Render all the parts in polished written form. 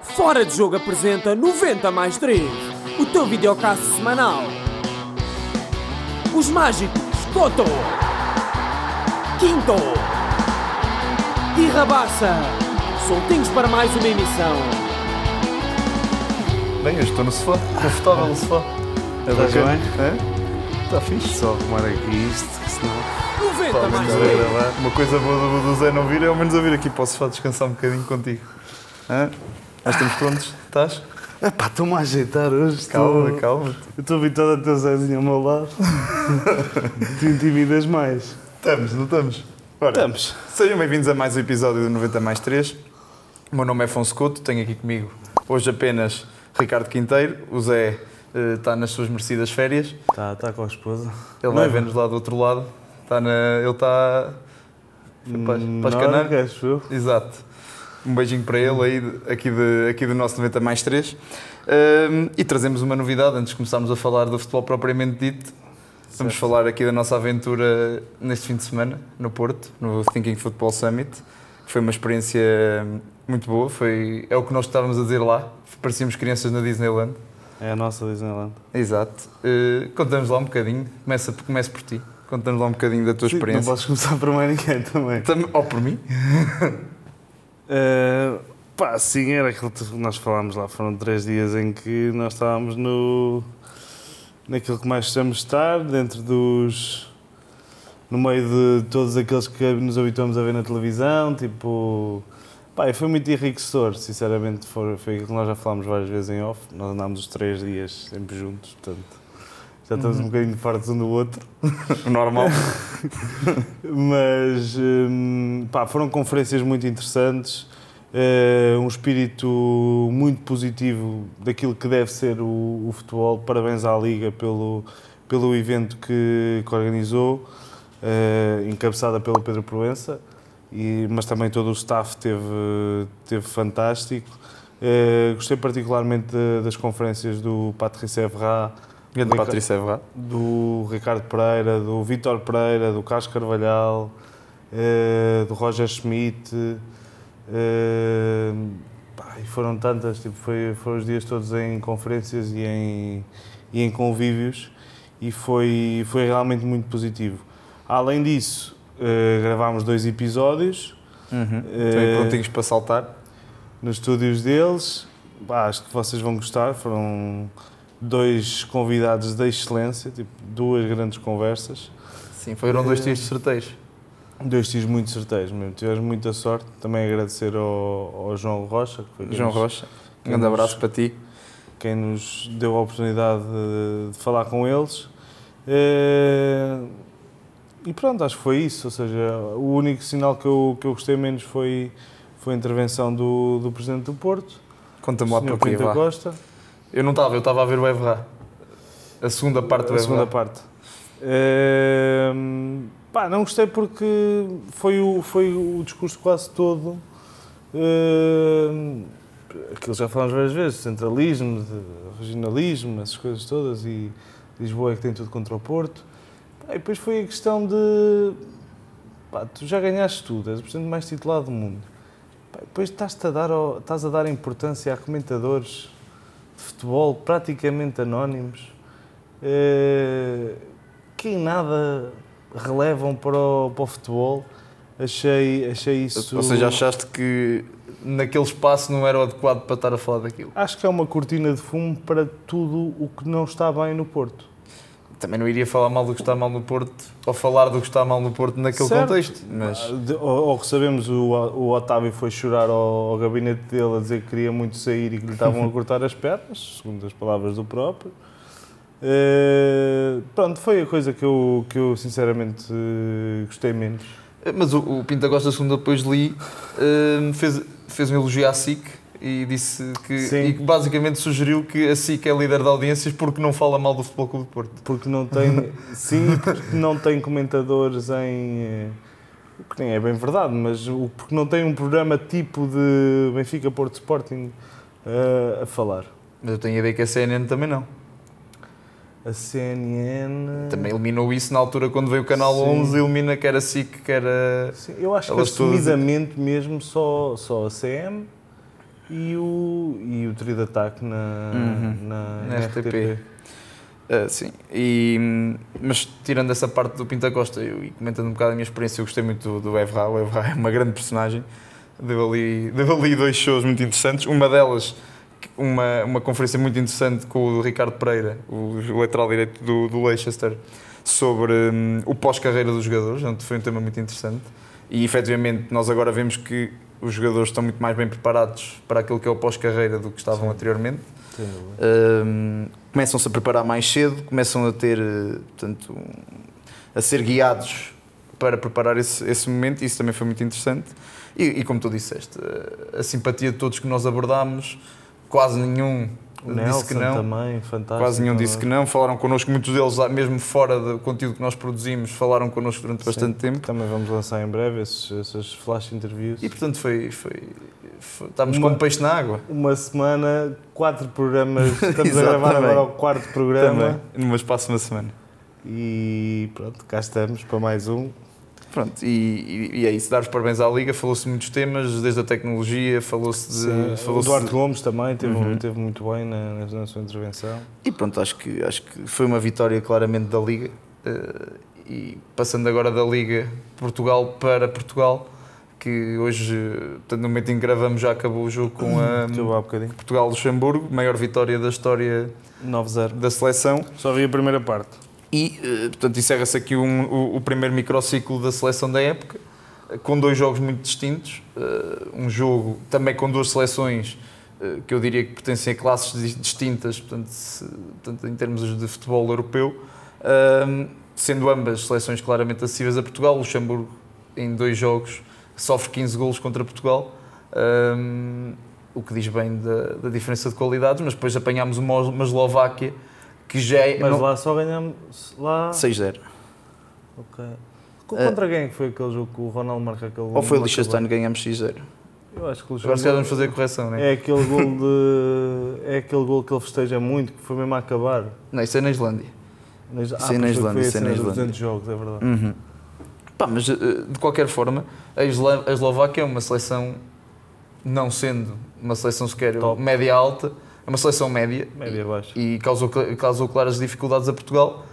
Fora de Jogo apresenta 90 mais 3, o teu videocast semanal. Os mágicos Coto, Quinto e Rabassa, soltinhos para mais uma emissão. Bem, eu estou no sofá, confortável no sofá. Estás bem? Está fixe. Só arrumar aqui isto, que senão... 90 mais Mas 3. uma coisa boa do Zé não vir é ao menos eu vir aqui para o sofá descansar um bocadinho contigo. Hã? Nós estamos prontos? Estás? Epá, estou-me a ajeitar hoje. Calma. Eu estou habituado a ter o Zezinho ao meu lado. Tu intimidas mais. Estamos, não estamos? Ora, Estamos. Sejam bem-vindos a mais um episódio do 90 mais 3. O meu nome é Afonso Couto, tenho aqui comigo hoje apenas Ricardo Quinteiro. O Zé está nas suas merecidas férias. Está com a esposa. Ele vai ver-nos lá do outro lado. Ele está para as Canárias. Acho eu. Exato. Um beijinho para ele aí, aqui do nosso 90 mais 3. E trazemos uma novidade antes de começarmos a falar do futebol propriamente dito. Vamos falar aqui da nossa aventura neste fim de semana, no Porto, no Thinking Football Summit. Foi uma experiência muito boa, é o que nós estávamos a dizer lá. Parecíamos crianças na Disneyland. É a nossa Disneyland. Exato. Contamos lá um bocadinho, começa por ti. Contamos lá um bocadinho da tua experiência. Não podes começar por mais ninguém também. Ou por mim? Sim, era aquilo que nós falámos lá. Foram 3 dias em que nós estávamos naquilo que mais gostamos de estar, no meio de todos aqueles que nos habituamos a ver na televisão, tipo... foi muito enriquecedor, sinceramente, foi aquilo que nós já falámos várias vezes em off. Nós andámos os 3 dias sempre juntos, portanto... Já estamos um bocadinho fartos um do outro. Normal. Mas, foram conferências muito interessantes, um espírito muito positivo daquilo que deve ser o futebol. Parabéns à Liga pelo evento que organizou, encabeçada pelo Pedro Proença, mas também todo o staff teve fantástico. Gostei particularmente das conferências do Patrice Evra, do Ricardo Pereira, do Vítor Pereira, do Carlos Carvalhal, do Roger Schmidt, e foram tantas, foram os dias todos em conferências e em convívios, e foi realmente muito positivo. Além disso, gravámos 2 episódios, Também prontinhos para saltar. nos estúdios deles. Acho que vocês vão gostar, foram 2 convidados de excelência, 2 grandes conversas. Sim, foram 2 tiros certeiros. 2 tiros muito certeiros mesmo, tivemos muita sorte. Também agradecer ao João Rocha. Um grande abraço para ti. Quem nos deu a oportunidade de falar com eles. E pronto, acho que foi isso. Ou seja, o único sinal que eu gostei menos foi a intervenção do Presidente do Porto. Conta-me lá para Pinto Costa. Eu não estava, eu estava a ver o Evra. A segunda parte do Evra. A segunda parte. Não gostei porque foi o discurso quase todo. Aquilo já falámos várias vezes, centralismo, regionalismo, essas coisas todas, e Lisboa é que tem tudo contra o Porto. E depois foi a questão de... tu já ganhaste tudo, és o presidente mais titulado do mundo. Depois estás a dar importância a comentadores de futebol praticamente anónimos, que em nada relevam para o futebol. Achei isso... Ou seja, achaste que naquele espaço não era o adequado para estar a falar daquilo? Acho que é uma cortina de fumo para tudo o que não está bem no Porto. Também não iria falar mal do que está mal no Porto, ou falar do que está mal no Porto naquele contexto. Mas... Ao que sabemos, o Otávio foi chorar ao gabinete dele a dizer que queria muito sair e que lhe estavam a cortar as pernas, segundo as palavras do próprio. Pronto, foi a coisa que eu sinceramente gostei menos. Mas o Pinto Costa, segundo depois li, fez um elogio à SIC e disse que basicamente sugeriu que a SIC é líder de audiências porque não fala mal do Futebol Clube do Porto. Porque não tem, porque não tem comentadores em... O que nem é bem verdade, mas porque não tem um programa tipo de Benfica, Porto, Sporting a falar. Mas eu tenho a ideia que a CNN também não. A CNN... Também eliminou isso na altura quando veio o Canal 11, elimina quer a SIC, quer a... Sim, eu acho que assumidamente mesmo só a CM e o trio de ataque na RTP. Sim, mas tirando essa parte do Pinto da Costa e comentando um bocado a minha experiência, eu gostei muito do Evra. O Evra é uma grande personagem, deu ali 2 shows muito interessantes, uma delas uma conferência muito interessante com o Ricardo Pereira, o lateral direito do Leicester, sobre o pós-carreira dos jogadores, foi um tema muito interessante e efetivamente nós agora vemos que os jogadores estão muito mais bem preparados para aquilo que é o pós-carreira do que estavam anteriormente. Começam-se a preparar mais cedo, começam a ter, portanto, a ser guiados para preparar esse momento e isso também foi muito interessante. E como tu disseste, a simpatia de todos que nós abordámos, quase nenhum disse que não. Também, fantástico. Quase nenhum disse que não. Falaram connosco, muitos deles, mesmo fora do conteúdo que nós produzimos, falaram connosco durante bastante tempo. Também vamos lançar em breve essas flash interviews. E portanto estamos como peixe na água. Uma semana, 4 programas, estamos a gravar agora o 4º programa. Também, numa espaço de uma semana. E pronto, cá estamos para mais um. Pronto, e é isso, dar os parabéns à Liga, falou-se de muitos temas, desde a tecnologia, falou-se de... O Duarte Gomes também teve muito bem na sua intervenção. E pronto, acho que foi uma vitória claramente da Liga, e passando agora da Liga Portugal para Portugal, que hoje, portanto, no momento em que gravamos já acabou o jogo com a Portugal-Luxemburgo, maior vitória da história 9-0 da seleção. Só vi a primeira parte. E, portanto, encerra-se aqui o primeiro microciclo da seleção da época, com 2 jogos muito distintos. Um jogo também com 2 seleções que eu diria que pertencem a classes distintas, portanto, em termos de futebol europeu, sendo ambas seleções claramente acessíveis a Portugal. O Luxemburgo, em 2 jogos, sofre 15 golos contra Portugal, o que diz bem da diferença de qualidades, mas depois apanhámos uma Eslováquia, que já é... Mas lá só ganhamos... 6-0. Ok. Contra quem foi aquele jogo que o Ronaldo marca aquele gol? Ou foi Liechtenstein que ganhamos 6-0? Eu acho que o Agora se vamos fazer a correção, não é? É aquele gol que ele festeja muito, que foi mesmo a acabar. Não, isso é na Islândia. Isso é na Islândia. 200 jogos, é verdade. Mas de qualquer forma, a Eslováquia é uma seleção, não sendo uma seleção sequer média-alta, é uma seleção média-baixa e causou claras dificuldades a Portugal.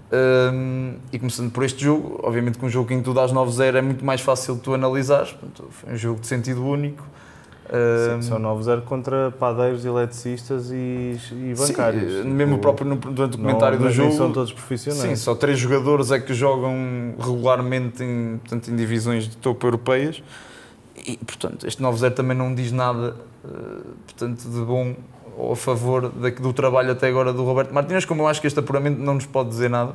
E começando por este jogo, obviamente que um jogo em que tu dás 9-0 é muito mais fácil de tu analisares. Portanto, foi um jogo de sentido único. São 9-0 contra padeiros, eletricistas e bancários. Sim, mesmo próprio durante o comentário do jogo. São todos profissionais. Sim, só 3 jogadores é que jogam regularmente em divisões de topo europeias. E, portanto, este 9-0 também não diz nada portanto, de bom ou a favor do trabalho até agora do Roberto Martínez, como eu acho que este apuramento não nos pode dizer nada.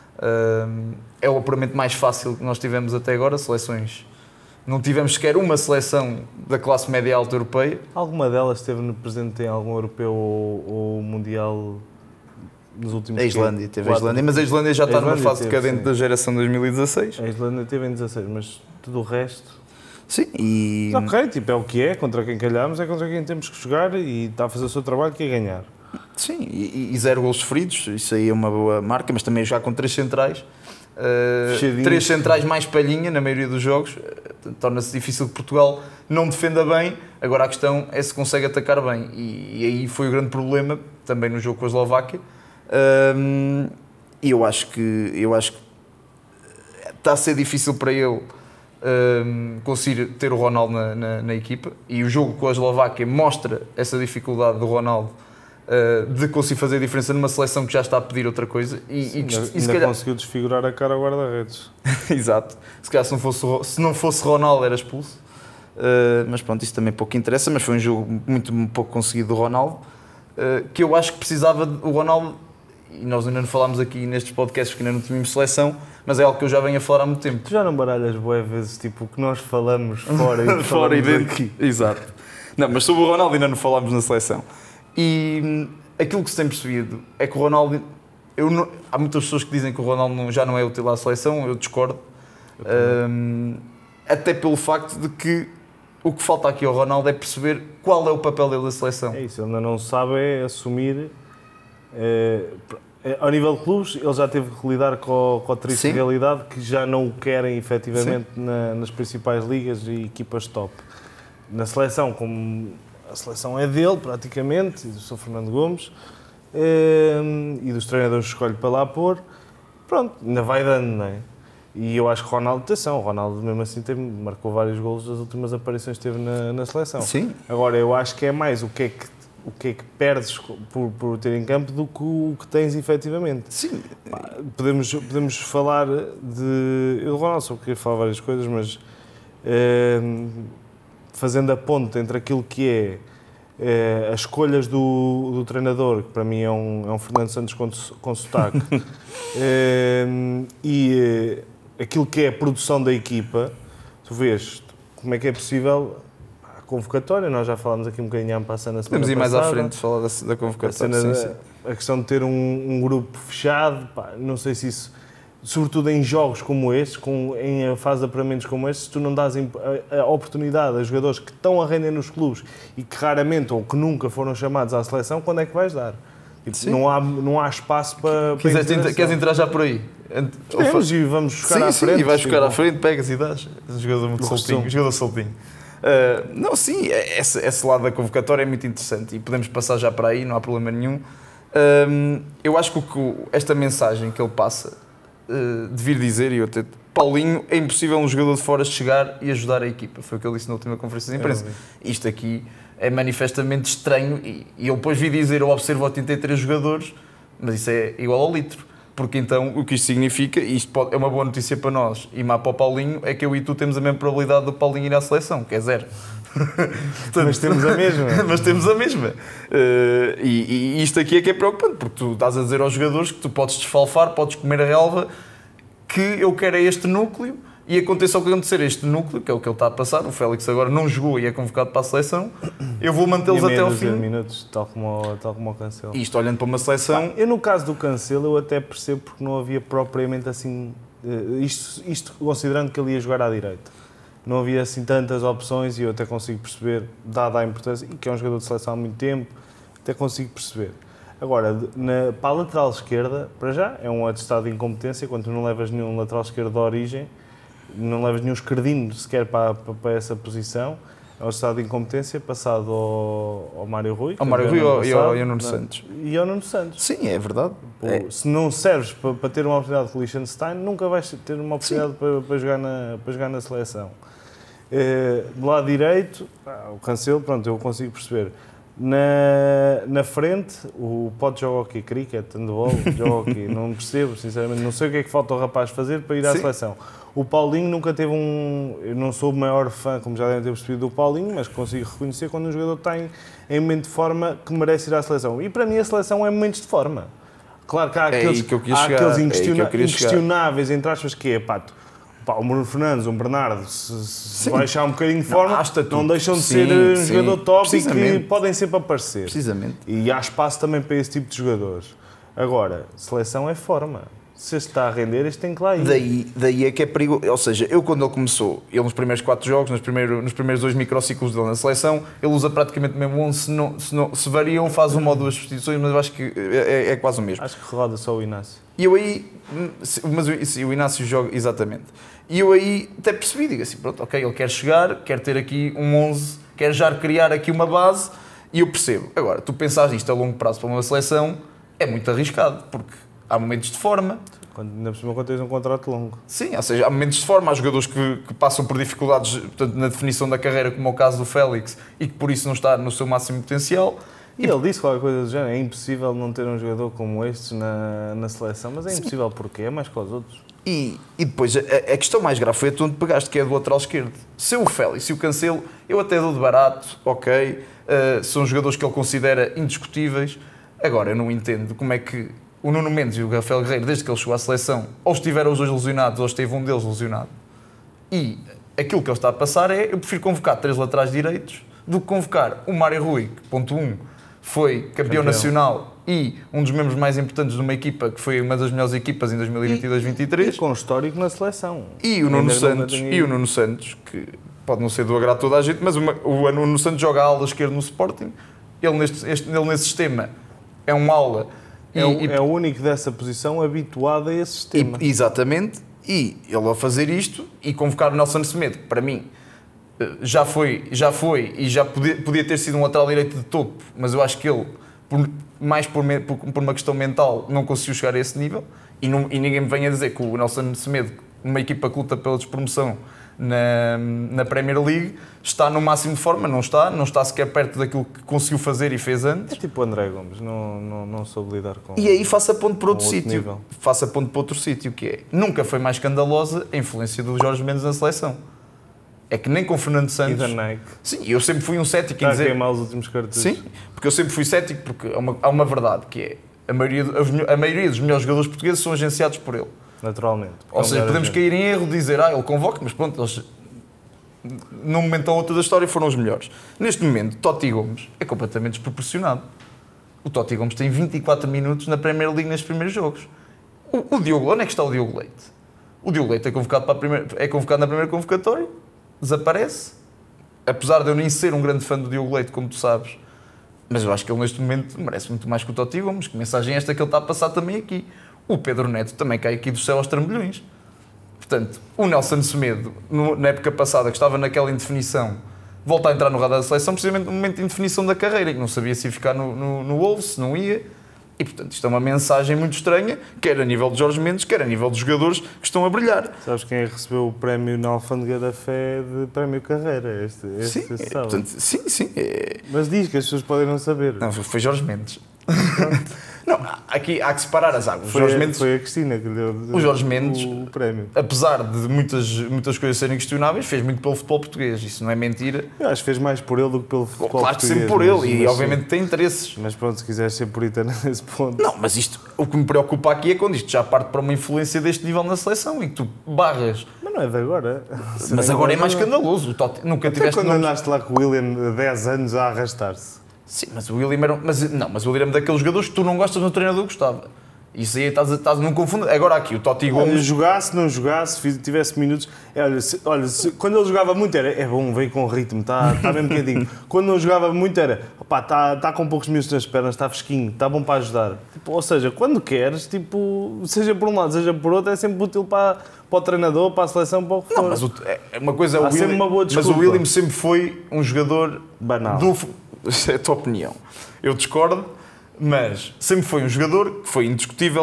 É o apuramento mais fácil que nós tivemos até agora, seleções. Não tivemos sequer uma seleção da classe média alta europeia. Alguma delas esteve presente em algum europeu ou mundial nos últimos anos? A Islândia, teve a Islândia, mas a Islândia já está numa fase decadente da geração 2016. A Islândia teve em 16, mas tudo o resto... Sim, e... Ok, tipo, é o que é, contra quem calhamos, é contra quem temos que jogar e está a fazer o seu trabalho, que é ganhar. Sim, e 0 golos sofridos, isso aí é uma boa marca, mas também já com 3 centrais. 3 centrais mais palhinha na maioria dos jogos, torna-se difícil que Portugal não defenda bem. Agora a questão é se consegue atacar bem, e aí foi o grande problema também no jogo com a Eslováquia. E eu acho que está a ser difícil para ele conseguir ter o Ronaldo na equipa, e o jogo com a Eslováquia mostra essa dificuldade do Ronaldo de conseguir fazer a diferença numa seleção que já está a pedir outra coisa. Ainda conseguiu desfigurar a cara ao guarda-redes. Exato. Se calhar se não fosse Ronaldo era expulso. Mas pronto, isso também pouco interessa, mas foi um jogo muito pouco conseguido do Ronaldo, que eu acho que precisava o Ronaldo, e nós ainda não falámos aqui nestes podcasts porque ainda não tínhamos seleção, mas é algo que eu já venho a falar há muito tempo. Tu já não baralhas boas vezes, tipo, o que nós falamos fora e fora e dentro aqui. Exato. Não, mas sobre o Ronaldo ainda não falámos na seleção. E aquilo que se tem percebido é que o Ronaldo... há muitas pessoas que dizem que o Ronaldo já não é útil à seleção, eu discordo. Até pelo facto de que o que falta aqui ao Ronaldo é perceber qual é o papel dele na seleção. É isso, ele ainda não sabe assumir... ao nível de clubes, ele já teve que lidar com a triste realidade que já não o querem efetivamente nas principais ligas e equipas top. Na seleção, como a seleção é dele, praticamente, e do Sr. Fernando Gomes, e dos treinadores que escolhe para lá pôr. Pronto, ainda vai dando, não é? E eu acho que o Ronaldo mesmo assim marcou vários golos das últimas aparições que teve na seleção. Sim. Agora, eu acho que é mais o que é que perdes por ter em campo do que o que tens efetivamente. Sim. Podemos falar de... Eu, Ronaldo, só queria falar várias coisas, mas fazendo a ponte entre aquilo que é as escolhas do treinador, que para mim é um Fernando Santos com sotaque, e aquilo que é a produção da equipa, tu vês como é que é possível a convocatória. Nós já falámos aqui um bocadinho à passada na semana Podemos ir mais passada. à frente falar da convocatória. A questão de ter um grupo fechado, não sei se isso, sobretudo em jogos como estes, em fase de apuramentos como estes, se tu não dás a oportunidade a jogadores que estão a render nos clubes e que raramente ou que nunca foram chamados à seleção, quando é que vais dar? Não há espaço para Queres entrar já por aí? Podemos e vamos buscar à frente. Sim, e vais buscar à frente, pegas e dás. Um jogador muito soltinho. Não, sim, esse lado da convocatória é muito interessante e podemos passar já para aí, não há problema nenhum. Eu acho que esta mensagem que ele passa, de vir dizer, e eu até... Paulinho, é impossível um jogador de fora chegar e ajudar a equipa. Foi o que ele disse na última conferência de imprensa. Isto aqui é manifestamente estranho e eu depois vi dizer, eu observo 83 jogadores, mas isso é igual ao litro. Porque então o que isto significa, e isto é uma boa notícia para nós e má para o Paulinho, é que eu e tu temos a mesma probabilidade do Paulinho ir à seleção, que é 0. Portanto, mas temos a mesma. Mas temos a mesma. E isto aqui é que é preocupante, porque tu estás a dizer aos jogadores que tu podes desfalfar, podes comer a relva, que eu quero é este núcleo, e aconteça o que acontecer este núcleo, que é o que ele está a passar, o Félix agora não jogou e é convocado para a seleção, eu vou mantê-los até ao fim. Minutos, tal como o Cancelo. E isto olhando para uma seleção... Eu no caso do Cancelo eu até percebo porque não havia propriamente assim... Isto considerando que ele ia jogar à direita. Não havia assim tantas opções e eu até consigo perceber, dada a importância, e que é um jogador de seleção há muito tempo, até consigo perceber. Agora, para a lateral esquerda, para já, é um atestado de incompetência, quando tu não levas nenhum lateral esquerdo de origem, não levas nenhum esquerdino sequer para essa posição, é um estado de incompetência passado ao Mário Rui. Ao Mário Rui e ao Nuno Santos. E ao Nuno Santos. Sim, é verdade. Se não serves para ter uma oportunidade com o Liechtenstein, nunca vais ter uma oportunidade para jogar na seleção. Do lado direito, o Cancelo, pronto, eu consigo perceber. Na frente, o Pote joga o quê? Cricket, handball, joga o quê? Não percebo, sinceramente. Não sei o que é que falta ao rapaz fazer para ir à seleção. O Paulinho nunca teve Eu não sou o maior fã, como já devem ter percebido, do Paulinho, mas consigo reconhecer quando um jogador está em momento de forma que merece ir à seleção. E para mim a seleção é momentos de forma. Claro que há aqueles inquestionáveis, entre aspas, que é, o Bruno Fernandes, o Bernardo, se baixar um bocadinho de forma, não deixam de ser um jogador top e que podem sempre aparecer. Precisamente. E há espaço também para esse tipo de jogadores. Agora, seleção é forma. Se este está a render, este tem que lá ir. Daí é que é perigoso. Ou seja, quando ele começou, ele nos primeiros 4 jogos, nos primeiros 2 microciclos dele na seleção, ele usa praticamente o mesmo 11, se variam, faz uma ou duas substituições, mas eu acho que é quase o mesmo. Acho que roda só o Inácio. E eu aí, mas o Inácio joga, exatamente. E eu aí até percebi, digo assim, pronto, ok, ele quer chegar, quer ter aqui um 11, quer já criar aqui uma base, e eu percebo. Agora, tu pensares isto a longo prazo para uma seleção, é muito arriscado, porque há momentos de forma. Ainda por cima, quando tens um contrato longo. Sim, ou seja, há momentos de forma, há jogadores que passam por dificuldades, portanto, na definição da carreira, como é o caso do Félix, e que por isso não está no seu máximo potencial. E ele disse qualquer coisa do género, é impossível não ter um jogador como este na seleção, mas é impossível porquê? É mais que os outros. E depois, a questão mais grave foi a tu onde pegaste, que é do lateral esquerdo. Se o Félix e o Cancelo, eu até dou de barato, ok, são jogadores que ele considera indiscutíveis. Agora, eu não entendo como é que o Nuno Mendes e o Rafael Guerreiro, desde que ele chegou à seleção, ou estiveram os dois lesionados, ou esteve um deles lesionado. E aquilo que ele está a passar é, eu prefiro convocar 3 laterais direitos do que convocar o Mário Rui, que, ponto 1, foi campeão nacional e um dos membros mais importantes de uma equipa que foi uma das melhores equipas em 2022-2023. E com histórico na seleção. E o Nuno Santos, que pode não ser do agrado de toda a gente, mas o Nuno Santos joga a ala esquerda no Sporting. Ele nesse sistema é um ala. É o único dessa posição habituado a esse sistema. Exatamente. E ele ao fazer isto e convocar o Nelson Semedo, que para mim já foi e já podia ter sido um lateral direito de topo, mas eu acho que ele, por uma questão mental, não conseguiu chegar a esse nível e ninguém me venha dizer que o Nelson Semedo, uma equipa que luta pela despromoção na Premier League, está no máximo de forma, não está sequer perto daquilo que conseguiu fazer e fez antes. É tipo o André Gomes, não soube lidar com. E aí faça ponto para outro sítio. Nível. Faça ponto para outro sítio, que é, nunca foi mais escandalosa a influência do Jorge Mendes na seleção. É que nem com o Fernando Santos... E da Nike. Sim, eu sempre fui um cético em Está dizer... a queimar os últimos cartuchos. Sim, porque eu sempre fui cético, porque há uma verdade, que é, a maioria dos melhores jogadores portugueses são agenciados por ele. Naturalmente. Ou seja, podemos cair em erro de dizer, ele convoca, mas pronto, eles, num momento ou outro da história, foram os melhores. Neste momento, Totti Gomes é completamente desproporcionado. O Totti Gomes tem 24 minutos na Premier League nestes primeiros jogos. O Diogo, onde é que está o Diogo Leite? O Diogo Leite é convocado na primeira convocatória, desaparece. Apesar de eu nem ser um grande fã do Diogo Leite, como tu sabes, mas eu acho que ele neste momento merece muito mais que o Totti Gomes. Que mensagem é esta que ele está a passar também aqui? O Pedro Neto também cai aqui do céu aos trambolhões. Portanto, o Nelson Semedo, na época passada, que estava naquela indefinição, volta a entrar no radar da seleção precisamente no momento de indefinição da carreira, que não sabia se ia ficar no Wolves, se não ia. E, portanto, isto é uma mensagem muito estranha, quer a nível de Jorge Mendes, quer a nível dos jogadores que estão a brilhar. Sabes quem recebeu o prémio na Alfândega da Fé de prémio carreira? Sim, portanto, sim. Mas diz que as pessoas podem não saber. Não, foi Jorge Mendes. Não, aqui há que separar as águas. Foi a Cristina que lhe deu o Jorge Mendes, o prémio. Apesar de muitas coisas serem questionáveis, fez muito pelo futebol português. Isso não é mentira. Eu acho que fez mais por ele do que pelo futebol claro português. Claro que sempre por ele, e obviamente tem interesses. Mas pronto, se quiseres ser puritano nesse ponto... Não, mas o que me preocupa aqui é quando isto já parte para uma influência deste nível na seleção, e que tu barras... Mas não é de agora. Mas agora é mais escandaloso. Nunca tiveste... Quando andaste lá com o William 10 anos a arrastar-se. Sim, mas o William era... Mas o William é daqueles jogadores que tu não gostas, no treinador gostava. Isso aí estás não confunde. Agora aqui, o Totti Gomes... Jogasse, não jogasse, tivesse minutos... quando ele jogava muito era... É bom, vem com ritmo, está mesmo quentinho. Quando não jogava muito era... Está com poucos minutos nas pernas, está fresquinho, está bom para ajudar. Tipo, ou seja, quando queres, tipo, seja por um lado, seja por outro, é sempre útil para o treinador, para a seleção, para o que for. Não, mas uma coisa é o Há sempre William... uma boa desculpa. Mas o William sempre foi um jogador... Banal. Essa é a tua opinião. Eu discordo, mas sempre foi um jogador que foi indiscutível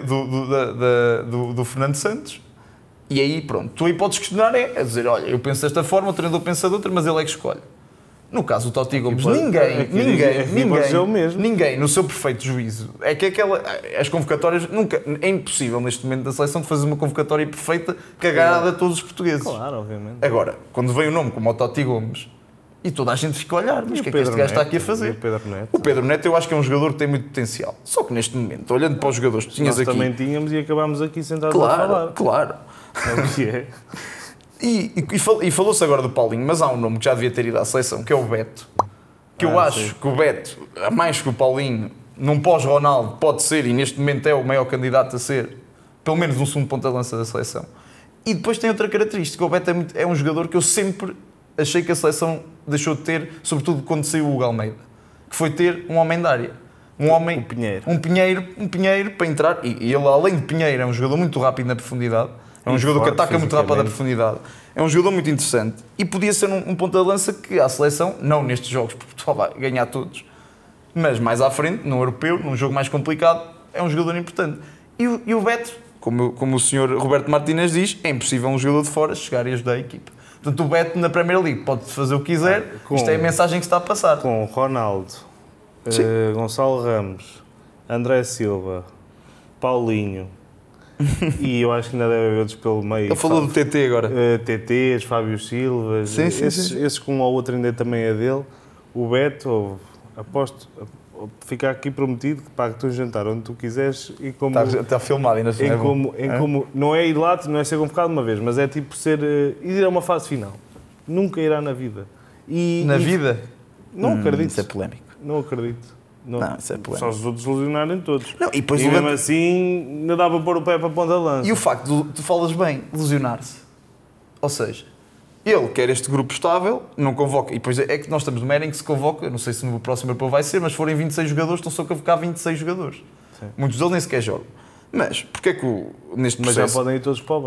do Fernando Santos. E aí, pronto, tu aí podes questionar, é dizer, olha, eu penso desta forma, o treinador pensa de outra, mas ele é que escolhe. No caso do Totti Gomes, ninguém, no seu perfeito juízo, é que as convocatórias, é impossível neste momento da seleção de fazer uma convocatória perfeita cagada a todos os portugueses. Claro, obviamente. Agora, quando vem um nome como o Totti Gomes, e toda a gente fica a olhar, mas o que é que este gajo está aqui a fazer? O Pedro Neto eu acho que é um jogador que tem muito potencial. Só que neste momento, olhando para os jogadores que tinhas Nós aqui... também tínhamos e acabámos aqui sentados a falar. Claro. É o que é. E falou-se agora do Paulinho, mas há um nome que já devia ter ido à seleção, que é o Beto. Que eu acho que o Beto, a mais que o Paulinho, num pós-Ronaldo, pode ser, e neste momento é o maior candidato a ser, pelo menos um segundo ponta de lança da seleção. E depois tem outra característica, o Beto é um jogador que eu sempre achei que a seleção deixou de ter, sobretudo quando saiu o Hugo Almeida, que foi ter um homem da área. Um pinheiro para entrar, e ele, além de pinheiro, é um jogador muito rápido na profundidade, é um jogador que ataca muito rápido na profundidade, é um jogador muito interessante, e podia ser um ponta de lança que a seleção, não nestes jogos, porque Portugal vai ganhar todos, mas mais à frente, num europeu, num jogo mais complicado, é um jogador importante. E o Beto, como o senhor Roberto Martínez diz, é impossível um jogador de fora chegar e ajudar a equipa. Portanto, o Beto na Premier League pode fazer o que quiser, isto é a mensagem que está a passar. Com Ronaldo, Gonçalo Ramos, André Silva, Paulinho, e eu acho que ainda deve haver outros pelo meio. Ele falou do TT agora. TTs, Fábio Silva, esses com um ou outro ainda também é dele. O Beto, aposto, fica aqui prometido que pague-te um jantar onde tu quiseres e como... Está filmado ainda assim. Como não é ir lá, não é ser convocado uma vez, mas é tipo ir a uma fase final. Nunca irá na vida. Vida? Não acredito. Isso é polémico. Não acredito. Não, isso é polémico. Só os outros lesionarem todos. Não, e depois mesmo assim, ainda dá para pôr o pé para a ponta de lança. E o facto de tu falas bem, lesionar-se. Ou seja, ele quer este grupo estável, não convoca. E depois é que nós estamos numa era em que se convoca, não sei se no próximo europeu vai ser, mas se forem 26 jogadores, estão só a convocar 26 jogadores. Sim. Muitos deles nem sequer jogam. Mas, porquê é que neste processo... Mas já podem ir todos para o banco.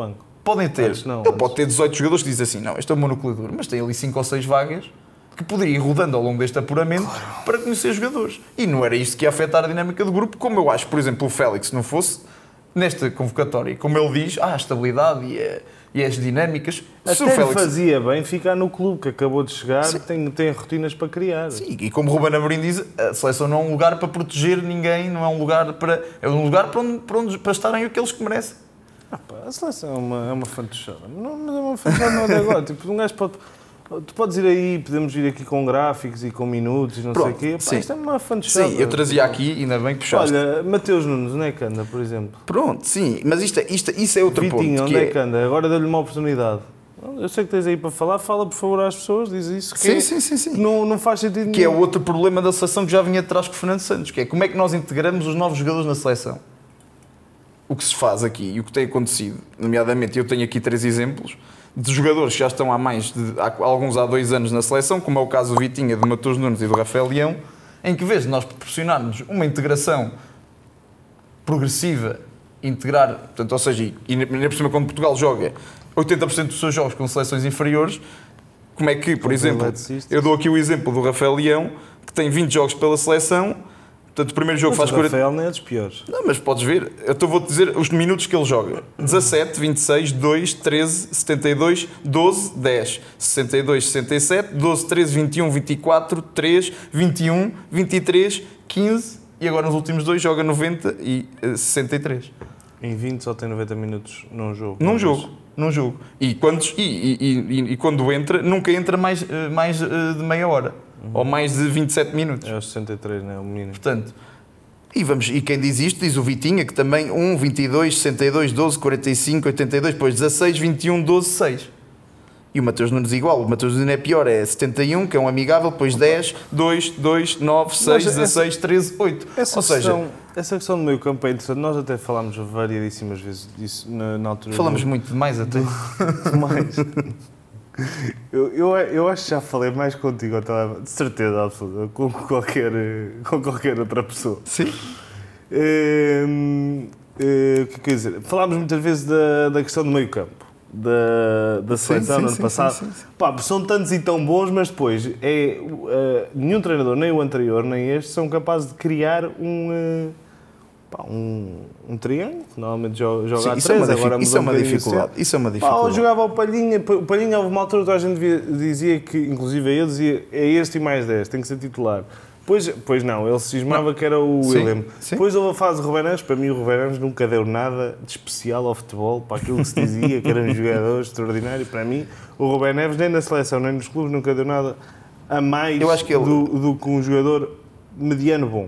podem ter. Ele pode ter 18 jogadores que dizem assim, não, este é o meu núcleo duro, mas tem ali 5 ou 6 vagas que poderia ir rodando ao longo deste apuramento para conhecer jogadores. E não era isto que ia afetar a dinâmica do grupo, como eu acho, por exemplo, o Félix, se não fosse nesta convocatória, como ele diz, a estabilidade e as dinâmicas. Até Félix fazia bem ficar no clube que acabou de chegar, tem rotinas para criar. Sim, e como o Ruben Amorim diz, a seleção não é um lugar para proteger ninguém, não é um lugar para... É um lugar para estarem aqueles que merecem. A seleção é uma fantochada. Não é uma fantochada, não é de agora. Tipo, um gajo pode... Tu podes ir aí, podemos vir aqui com gráficos e com minutos e não sei o quê. Pá, isto é uma fantochada. Sim, eu trazia aqui, ainda bem que puxaste. Olha, Mateus Nunes, onde é que anda, por exemplo? Pronto, sim, mas isso é outro Vitinho, ponto. Onde é que anda? Agora deu-lhe uma oportunidade. Eu sei que tens aí para falar, fala por favor às pessoas, diz isso. Sim. Não faz sentido nenhum. Que é o outro problema da seleção que já vinha de trás com o Fernando Santos, que é como é que nós integramos os novos jogadores na seleção. O que se faz aqui e o que tem acontecido, nomeadamente, eu tenho aqui 3 exemplos, de jogadores que já estão alguns há 2 anos na seleção, como é o caso do Vitinha, do Mateus Nunes e do Rafael Leão, em que, em vez de nós proporcionarmos uma integração progressiva, integrar, portanto, ou seja, e nem por cima quando Portugal joga 80% dos seus jogos com seleções inferiores, como é que, por exemplo, eu dou aqui o exemplo do Rafael Leão, que tem 20 jogos pela seleção. Portanto, o primeiro jogo faz 40... O Rafael não é dos piores. Não, mas podes ver. Eu vou-te dizer os minutos que ele joga. 17, 26, 2, 13, 72, 12, 10. 62, 67, 12, 13, 21, 24, 3, 21, 23, 15 e agora nos últimos 2 joga 90 e 63. Em 20 só tem 90 minutos num jogo. Num jogo. E quando entra, nunca entra mais de meia hora. Ou mais de 27 minutos. É os 63, não é? O mínimo. Portanto, e quem diz isto diz o Vitinha, que também 1, 22, 62, 12, 45, 82, depois 16, 21, 12, 6. E o Mateus Nunes igual. O Mateus Nunes é pior, é 71, que é um amigável, depois 10, 2, 2, 9, 6, 16, 13, 8. Essa questão do meio campo é interessante. Nós até falámos variadíssimas vezes disso na altura. Falamos muito demais até. Demais. Eu acho que já falei mais contigo, de certeza absoluta, com qualquer outra pessoa. Sim. O que quer dizer? Falámos muitas vezes da questão do meio campo, da seleção no ano passado. Sim. Pá, são tantos e tão bons, mas depois nenhum treinador, nem o anterior, nem este, são capazes de criar um triângulo, normalmente joga a 3, agora isso é uma dificuldade. Ou jogava o Palhinha, houve uma altura que a gente dizia que, inclusive eu dizia, é este e mais 10, tem que ser titular. Pois não, ele se cismava que era o William. Depois houve a fase do Ruben Neves, para mim o Ruben Neves nunca deu nada de especial ao futebol, para aquilo que se dizia, que era um jogador extraordinário. Para mim, o Ruben Neves, nem na seleção, nem nos clubes, nunca deu nada a mais do que um jogador mediano bom.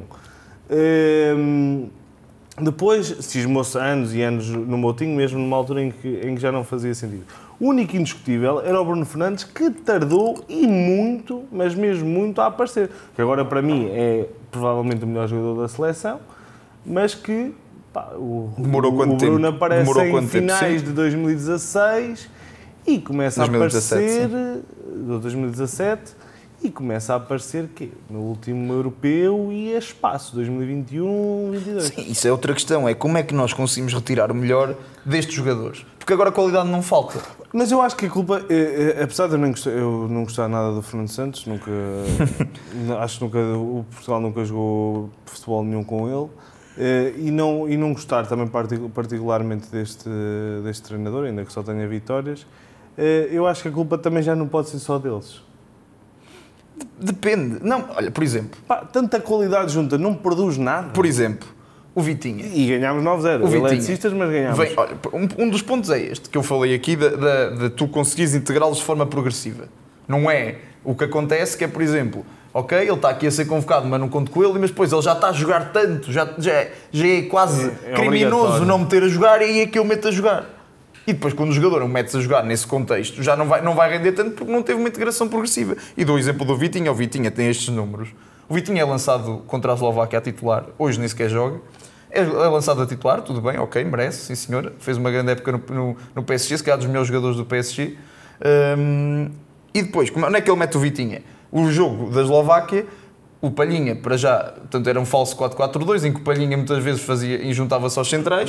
Depois cismou-se anos e anos no Moutinho, mesmo numa altura em que já não fazia sentido. O único indiscutível era o Bruno Fernandes, que tardou e muito, mas mesmo muito, a aparecer. Que agora, para mim, é provavelmente o melhor jogador da seleção, mas que o Bruno aparece em finais de 2016 e começa a aparecer... 2017 e começa a aparecer no último europeu e a espaço, 2021, 2022. Sim, isso é outra questão, é como é que nós conseguimos retirar o melhor destes jogadores. Porque agora a qualidade não falta. Mas eu acho que a culpa, apesar de eu não gostar nada do Fernando Santos, acho que o Portugal nunca jogou futebol nenhum com ele, e não gostar também particularmente deste treinador, ainda que só tenha vitórias, eu acho que a culpa também já não pode ser só deles. Depende. Não, olha, por exemplo... tanta qualidade junta, não produz nada. Por exemplo, o Vitinha. E ganhámos 9-0. Eletricistas, mas ganhámos. Olha, um dos pontos é este, que eu falei aqui, de tu conseguires integrá-los de forma progressiva. Não é o que acontece, que é, por exemplo, ok, ele está aqui a ser convocado, mas não conto com ele, mas depois ele já está a jogar tanto, já é quase criminoso não meter a jogar, e aí é que eu meto a jogar. E depois, quando o jogador o metes a jogar nesse contexto, já não vai render tanto porque não teve uma integração progressiva. E dou o exemplo do Vitinha. O Vitinha tem estes números. O Vitinha é lançado contra a Eslováquia a titular. Hoje nem sequer joga. É lançado a titular, tudo bem, ok, merece, sim senhora. Fez uma grande época no PSG, se calhar dos melhores jogadores do PSG. E depois, onde é que ele mete o Vitinha? O jogo da Eslováquia, o Palhinha, para já, portanto, era um falso 4-4-2, em que o Palhinha muitas vezes fazia e juntava-se aos centrais.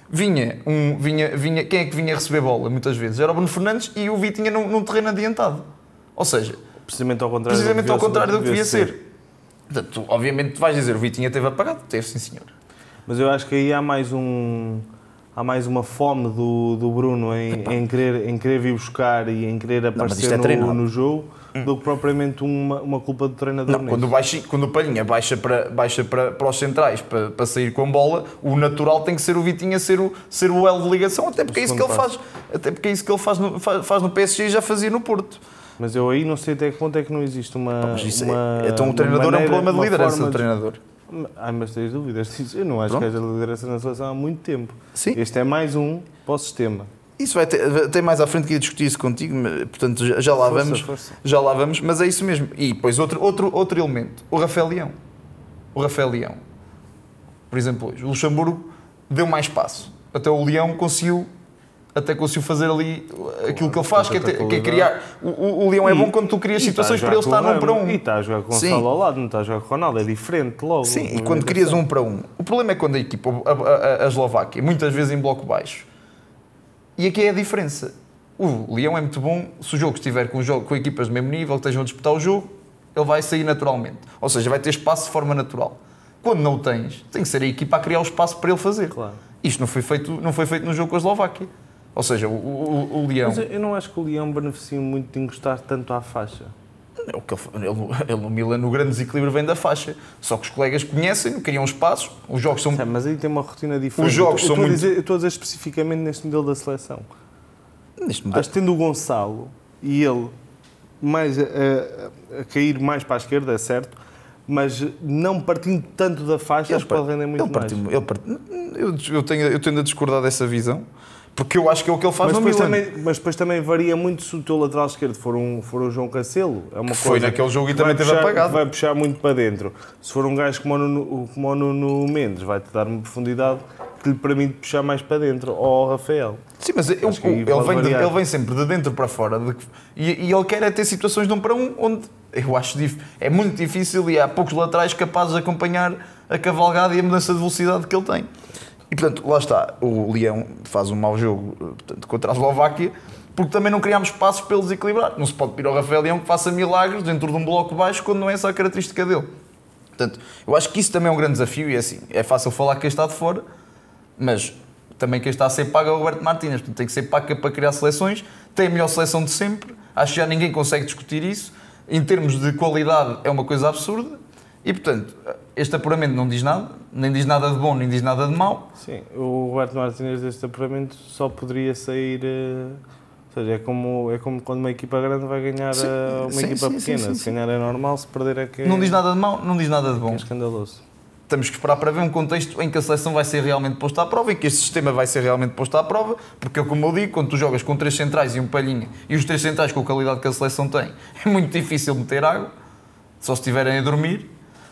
Quem é que vinha receber bola muitas vezes? Era o Bruno Fernandes e o Vitinha num terreno adiantado. Ou seja, precisamente ao contrário do que devia ser. Portanto, tu, obviamente, tu vais dizer, o Vitinha teve apagado, teve, sim senhor. Mas eu acho que aí há mais uma fome do Bruno em querer vir buscar e em querer aparecer no jogo do que propriamente uma culpa do treinador. Não, quando o Palhinha baixa para os centrais para sair com bola, o natural tem que ser o Vitinha ser o elo de ligação, até porque é isso que ele faz. Até porque é isso que ele faz no PSG e já fazia no Porto. Mas eu aí não sei até que ponto é que não existe uma... Então o treinador é um problema de liderança do treinador. Mas tens dúvidas disso? Eu não acho que haja liderança na seleção há muito tempo. Sim. Este é mais um para o sistema. Isso vai ter mais à frente que ia discutir isso contigo, portanto já lá vamos, mas é isso mesmo. E depois outro elemento, o Rafael Leão. Por exemplo, hoje, o Luxemburgo deu mais espaço. Até o Leão conseguiu fazer ali aquilo que ele faz, que é criar. O Leão é bom quando tu crias situações para ele estar num para um. E está a jogar com o Gonçalo ao lado, não está a jogar com o Ronaldo, é diferente logo. Sim, e quando crias um para um. O problema é quando a equipa, a Eslováquia, muitas vezes em bloco baixo. E aqui é a diferença. O Leão é muito bom, se o jogo estiver com equipas do mesmo nível, que estejam a disputar o jogo, ele vai sair naturalmente. Ou seja, vai ter espaço de forma natural. Quando não o tens, tem que ser a equipa a criar o espaço para ele fazer. Claro. Isto não foi feito no jogo com a Eslováquia. Ou seja, o Leão... Mas eu não acho que o Leão beneficie muito de encostar tanto à faixa. Ele no Milan, no grande desequilíbrio, vem da faixa. Só que os colegas conhecem, criam espaços, os jogos são... Mas aí tem uma rotina diferente. Os jogos são muito... Eu estou a dizer especificamente neste modelo da seleção. Acho que tendo o Gonçalo e ele mais a cair mais para a esquerda, é certo, mas não partindo tanto da faixa, acho que pode render muito mais. Eu tendo a discordar dessa visão. Porque eu acho que é o que ele faz no Milan. Mas depois também varia muito se o teu lateral esquerdo for o João Cancelo. É uma coisa foi naquele jogo e também teve apagado. Vai puxar muito para dentro. Se for um gajo como o Nuno Mendes, vai-te dar uma profundidade que lhe permite puxar mais para dentro. Ou ao Rafael. Sim, mas ele vem sempre de dentro para fora. E ele quer é ter situações de um para um, onde eu acho é muito difícil e há poucos laterais capazes de acompanhar a cavalgada e a mudança de velocidade que ele tem. E, portanto, lá está, o Leão faz um mau jogo, portanto, contra a Eslováquia, porque também não criámos espaços para ele desequilibrar. Não se pode pedir ao Rafael Leão que faça milagres dentro de um bloco baixo quando não é essa a característica dele. Portanto, eu acho que isso também é um grande desafio e é assim, é fácil falar que quem está de fora, mas também quem está a ser pago é o Roberto Martínez, portanto tem que ser pago para criar seleções, tem a melhor seleção de sempre, acho que já ninguém consegue discutir isso, em termos de qualidade é uma coisa absurda. E, portanto, este apuramento não diz nada, nem diz nada de bom, nem diz nada de mau. Sim, o Roberto Martínez deste apuramento só poderia sair... ou seja, é como quando uma equipa grande vai ganhar uma equipa pequena. Se ganhar é normal, se perder é que... Não diz nada de mau, não diz nada de bom. É escandaloso. Temos que esperar para ver um contexto em que a seleção vai ser realmente posta à prova e que este sistema vai ser realmente posto à prova, porque, como eu digo, quando tu jogas com 3 centrais e um Palhinha, e os 3 centrais com a qualidade que a seleção tem, é muito difícil meter água, só se estiverem a dormir.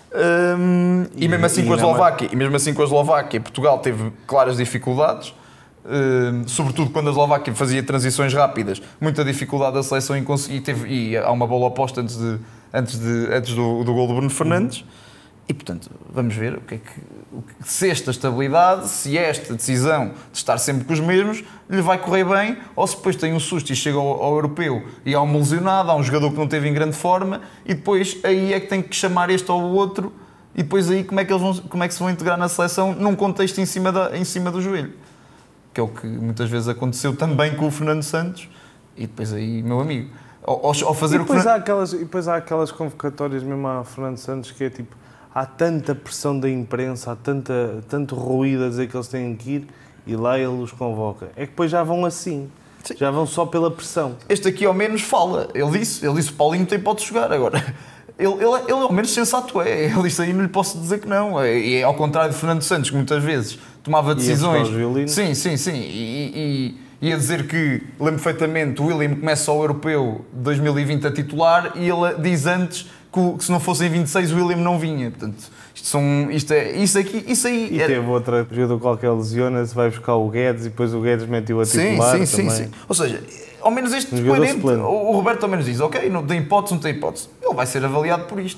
E mesmo assim com a Eslováquia, Portugal teve claras dificuldades, sobretudo quando a Eslováquia fazia transições rápidas, muita dificuldade da seleção em conseguir, e há uma bola oposta antes do gol do Bruno Fernandes. E, portanto, vamos ver se esta estabilidade, se esta decisão de estar sempre com os mesmos lhe vai correr bem, ou se depois tem um susto e chega ao europeu e há um lesionado, há um jogador que não teve em grande forma, e depois aí é que tem que chamar este ou o outro, e depois aí como é que se vão integrar na seleção num contexto em cima do joelho. Que é o que muitas vezes aconteceu também com o Fernando Santos, e depois aí, meu amigo, ao fazer e depois há aquelas convocatórias mesmo a Fernando Santos que é tipo, há tanta pressão da imprensa, há tanto ruído a dizer que eles têm que ir e lá ele os convoca. É que depois já vão assim, sim. Já vão só pela pressão. Este aqui ao menos fala, ele disse o Paulinho tem pode jogar agora. Ele ao menos sensato é, ele isso aí não lhe posso dizer que não. É ao contrário de Fernando Santos, que muitas vezes tomava decisões. Sim. E a dizer que, lembro perfeitamente, o William começa ao Europeu de 2020 a titular e ele diz antes que se não fossem 26 o William não vinha. Portanto, isso aí. E teve outra jogador qualquer lesiona-se, vai buscar o Guedes e depois o Guedes mete-o a titular. Sim. Ou seja, ao menos este suplente, o Roberto ao menos diz, ok, não tem hipótese. Ele vai ser avaliado por isto.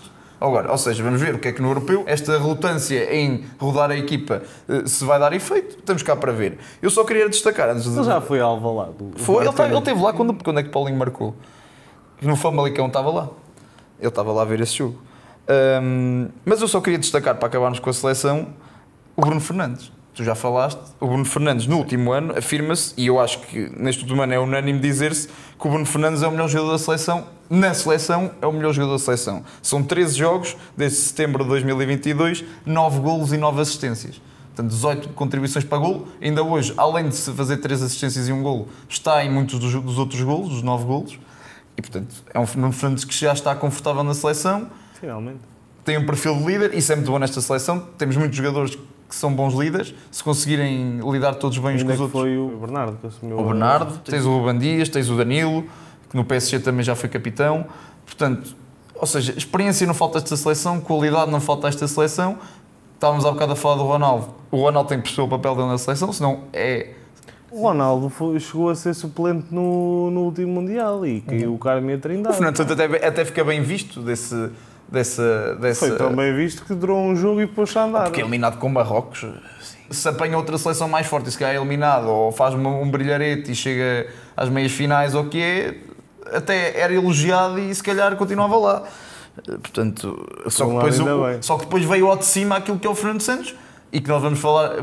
Agora, ou seja, vamos ver o que é que no europeu esta relutância em rodar a equipa se vai dar efeito. Estamos cá para ver. Eu só queria destacar antes de... Ele já foi ao Alvalade. Foi, ele esteve lá quando é que Paulinho marcou. No Famalicão estava lá. Ele estava lá a ver esse jogo. Mas eu só queria destacar, para acabarmos com a seleção, o Bruno Fernandes. Tu já falaste, o Bruno Fernandes no último ano afirma-se, e eu acho que neste último ano é unânime dizer-se, que o Bruno Fernandes é o melhor jogador da seleção. Na seleção é o melhor jogador da seleção. São 13 jogos, desde setembro de 2022, 9 golos e 9 assistências. Portanto, 18 contribuições para golo. Ainda hoje, além de se fazer 3 assistências e 1 golo, está em muitos dos outros golos, dos 9 golos. E, portanto, é um Bruno Fernandes que já está confortável na seleção. Finalmente. Tem um perfil de líder, isso é muito bom nesta seleção. Temos muitos jogadores que são bons líderes, se conseguirem lidar todos bem uns com os outros. Foi o Bernardo que assumiu. O Bernardo, tens o Ruben Dias, tens o Danilo, que no PSG também já foi capitão. Portanto, ou seja, experiência não falta esta seleção, qualidade não falta esta seleção. Estávamos há bocado a falar do Ronaldo. O Ronaldo tem que perceber o papel dele na seleção, senão é... O Ronaldo chegou a ser suplente no último Mundial e caiu o Carme a Trindade. O Fernando Santos até fica bem visto dessa... Foi tão bem visto que durou um jogo e pôs-se a andar. Porque é eliminado com Marrocos. Se apanha outra seleção mais forte e se calhar é eliminado, ou faz um brilharete e chega às meias finais, ou o que é, até era elogiado e se calhar continuava lá. Portanto, só que depois veio ao de cima aquilo que é o Fernando Santos e que nós vamos falar.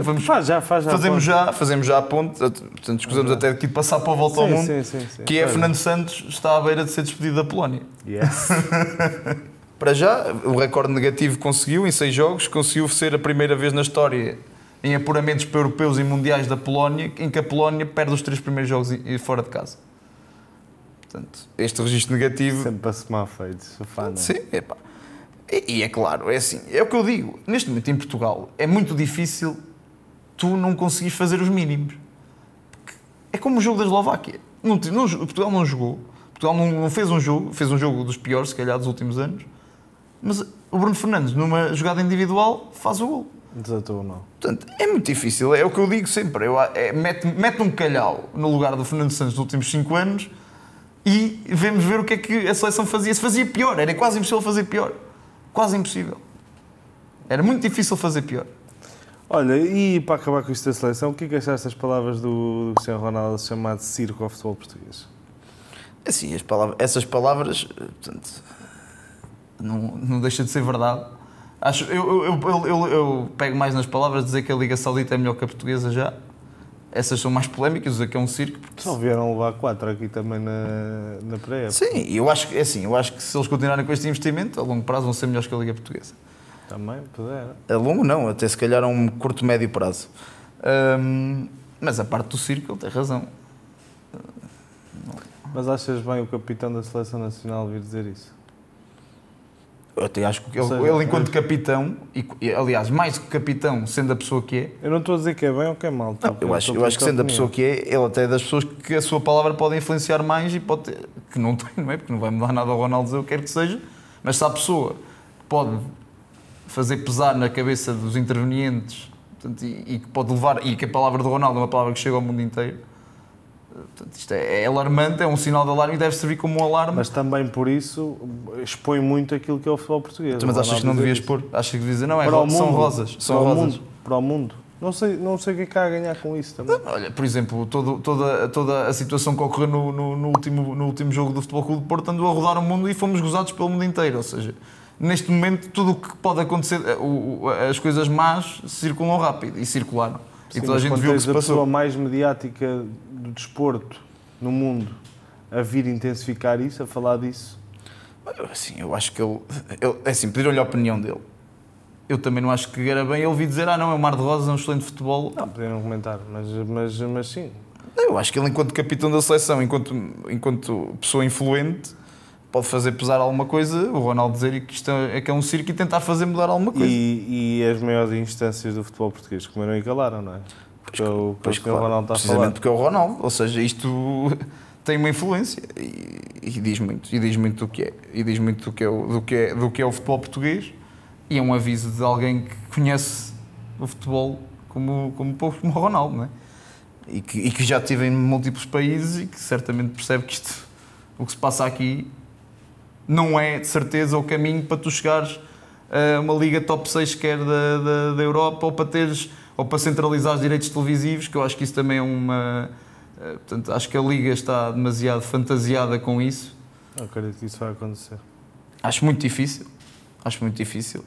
Fazemos já a ponte, portanto, escusamos até aqui de passar para a volta ao mundo, que é Fernando Santos está à beira de ser despedido da Polónia. Yes. Para já, o recorde negativo conseguiu, em 6 jogos, conseguiu ser a primeira vez na história em apuramentos para europeus e mundiais da Polónia, em que a Polónia perde os 3 primeiros jogos fora de casa. Portanto, este registro negativo... Sempre para se mal feito, sofá, Sim, epá. E é claro, é assim, é o que eu digo, neste momento em Portugal é muito difícil tu não conseguires fazer os mínimos. É como o jogo da Eslováquia. Portugal não jogou, Portugal não fez um jogo dos piores, se calhar, dos últimos anos, mas o Bruno Fernandes, numa jogada individual, faz o gol. Desatou, não. Portanto, é muito difícil, é o que eu digo sempre. Mete um calhau no lugar do Fernando Santos nos últimos 5 anos e vamos ver o que é que a seleção fazia. Se fazia pior, era quase impossível fazer pior. Quase impossível. Era muito difícil fazer pior. Olha, e para acabar com isto da seleção, o que é que achaste das palavras do Cristiano Ronaldo chamado circo ao futebol português? Assim, essas palavras, portanto, não deixa de ser verdade. Eu pego mais nas palavras de dizer que a Liga Saudita é melhor que a portuguesa já. Essas são mais polémicas, aqui é um circo. Só vieram levar 4 aqui também na pré-época. Sim, eu acho que se eles continuarem com este investimento, a longo prazo vão ser melhores que a Liga Portuguesa. Também, pudera. A longo não, até se calhar a um curto, médio prazo. Mas a parte do circo, ele tem razão. Mas achas bem o capitão da Seleção Nacional vir dizer isso? Eu até acho que ele enquanto capitão, e aliás, mais que capitão, sendo a pessoa que é... Eu não estou a dizer que é bem ou que é mal. Não, eu acho que sendo a pessoa que é, ele até é das pessoas que a sua palavra pode influenciar mais e pode ter, que não tem, não é? Porque não vai mudar nada ao Ronaldo dizer o que quer que seja, mas se a pessoa pode fazer pesar na cabeça dos intervenientes, portanto, e que pode levar, e que a palavra do Ronaldo é uma palavra que chega ao mundo inteiro, portanto, isto é alarmante, é um sinal de alarme e deve servir como um alarme. Mas também por isso expõe muito aquilo que é o futebol português. Mas achas que não devias expor? Achas que devias dizer, não, são rosas. Para o mundo. Não sei o que é que há a ganhar com isso também. Olha, por exemplo, toda a situação que ocorreu no último jogo do Futebol Clube do Porto andou a rodar o mundo e fomos gozados pelo mundo inteiro. Ou seja, neste momento, tudo o que pode acontecer, as coisas más circulam rápido e circularam. Sim, e toda a gente viu o que se passou. A pessoa passou. mais mediática do desporto no mundo a vir intensificar isso, a falar disso. Assim, eu acho que ele assim, pediram-lhe a opinião dele. Eu também não acho que era bem ele vir dizer não, é o Mar de Rosas, é um excelente futebol. Não, podiam comentar, mas sim. Eu acho que ele, enquanto capitão da seleção, enquanto pessoa influente, pode fazer pesar alguma coisa, o Ronaldo dizer que isto é que é um circo e tentar fazer mudar alguma coisa. E as maiores instâncias do futebol português comeram e calaram, não é? Porque o Ronaldo está a falar. Precisamente porque é o Ronaldo, ou seja, isto tem uma influência e diz muito do que é, e diz muito do que é o futebol português, e é um aviso de alguém que conhece o futebol como o Ronaldo, não é? E que já esteve em múltiplos países e que certamente percebe que o que se passa aqui não é de certeza o caminho para tu chegares a uma liga top 6 quer da Europa, ou para teres, ou para centralizar os direitos televisivos, que eu acho que isso também é uma... Portanto, acho que a liga está demasiado fantasiada com isso. Não acredito que isso vai acontecer. Acho muito difícil. Acho muito difícil.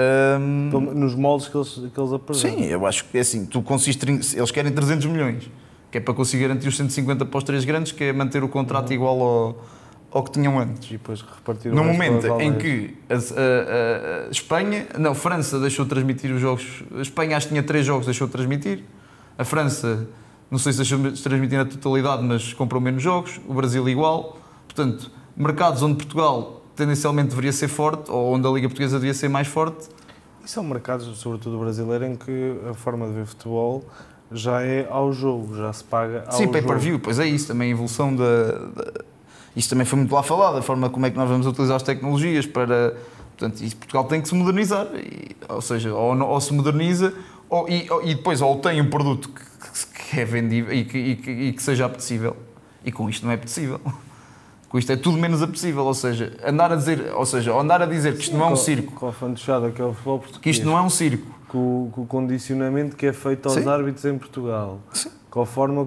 Nos moldes que eles apresentam. Sim, eu acho que é assim, eles querem 300 milhões, que é para conseguir garantir os 150 para os 3 grandes, que é manter o contrato igual ao que tinham antes. E depois repartir No o resto momento pelas em aldeias. que a Espanha, não, a França deixou de transmitir os jogos, a Espanha acho que tinha 3 jogos, deixou de transmitir, a França, não sei se deixou de transmitir na totalidade, mas comprou menos jogos, o Brasil igual, portanto, mercados onde Portugal tendencialmente deveria ser forte, ou onde a Liga Portuguesa devia ser mais forte. E são mercados, sobretudo brasileiro, em que a forma de ver futebol já é ao jogo, já se paga ao Sim, jogo. pay-per-view, pois é isso, também a evolução Isso também foi muito lá falado, a forma como é que nós vamos utilizar as tecnologias para... Portanto, e Portugal tem que se modernizar, ou seja, ou se moderniza, e depois ou tem um produto que é vendível e que seja apetecível, e com isto não é apetecível. Com isto é tudo menos apetecível, ou seja, andar a dizer que isto não é um circo, Com a fantochada que é o futebol português. que isto não é um circo. Com o condicionamento que é feito aos Sim. árbitros em Portugal. Sim. Com a forma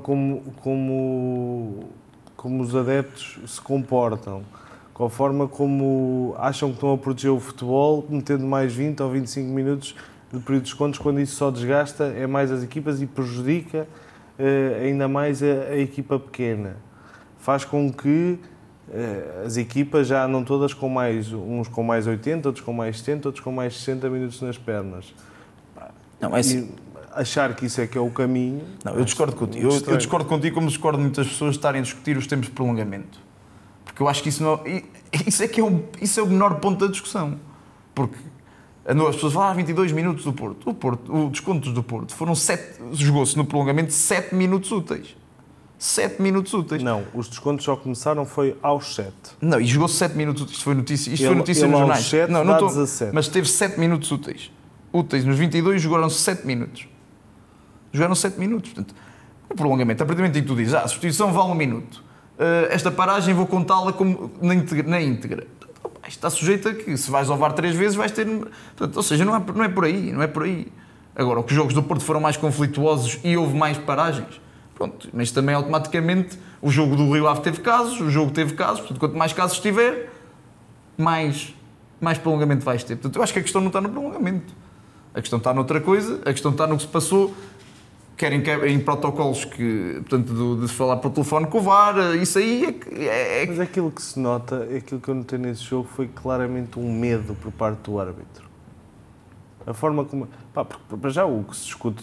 como os adeptos se comportam. Com a forma como acham que estão a proteger o futebol, metendo mais 20 ou 25 minutos de período de descontos, quando isso só desgasta é mais as equipas e prejudica ainda mais a equipa pequena. Faz com que as equipas já andam todas uns com mais 80, outros com mais 70, outros com mais 60 minutos nas pernas. Não, é assim. E achar que isso é que é o caminho... Não, eu discordo contigo. Eu discordo contigo como discordo de muitas pessoas de estarem a discutir os tempos de prolongamento. Porque eu acho que isso não... Isso é o menor ponto da discussão. Porque as pessoas falam 22 minutos do Porto. O descontos do Porto foram jogou-se no prolongamento 7 minutos úteis. 7 minutos úteis. Não, os descontos só começaram foi aos 7. Não, e jogou-se 7 minutos úteis. Isto foi notícia Ele nos aos jornais. 7 não dá estou, 17. mas teve 7 minutos úteis. Nos 22 jogaram 7 minutos. Jogaram 7 minutos. Portanto, o prolongamento, a partir do momento em que tu dizes, a substituição vale 1 minuto. Esta paragem vou contá-la como na íntegra. Isto está sujeito a que, se vais ao VAR 3 vezes, vais ter... Portanto, ou seja, não é por aí. Agora, que os jogos do Porto foram mais conflituosos e houve mais paragens. Pronto, mas também automaticamente o jogo do Rio Ave teve casos, o jogo teve casos, portanto, quanto mais casos tiver, mais prolongamento vais ter. Portanto, eu acho que a questão não está no prolongamento. A questão está noutra coisa, a questão está no que se passou, querem em protocolos de falar por telefone com o VAR, isso aí Mas aquilo que se nota, aquilo que eu notei nesse jogo foi claramente um medo por parte do árbitro. A forma como... porque para já o que se discute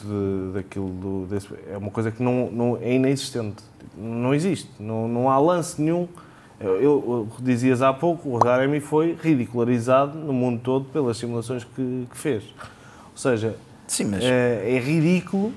é uma coisa que não é inexistente. Não existe. Não há lance nenhum. Eu dizias há pouco, o Taremi foi ridicularizado no mundo todo pelas simulações que fez. Ou seja, sim, mas... é ridículo,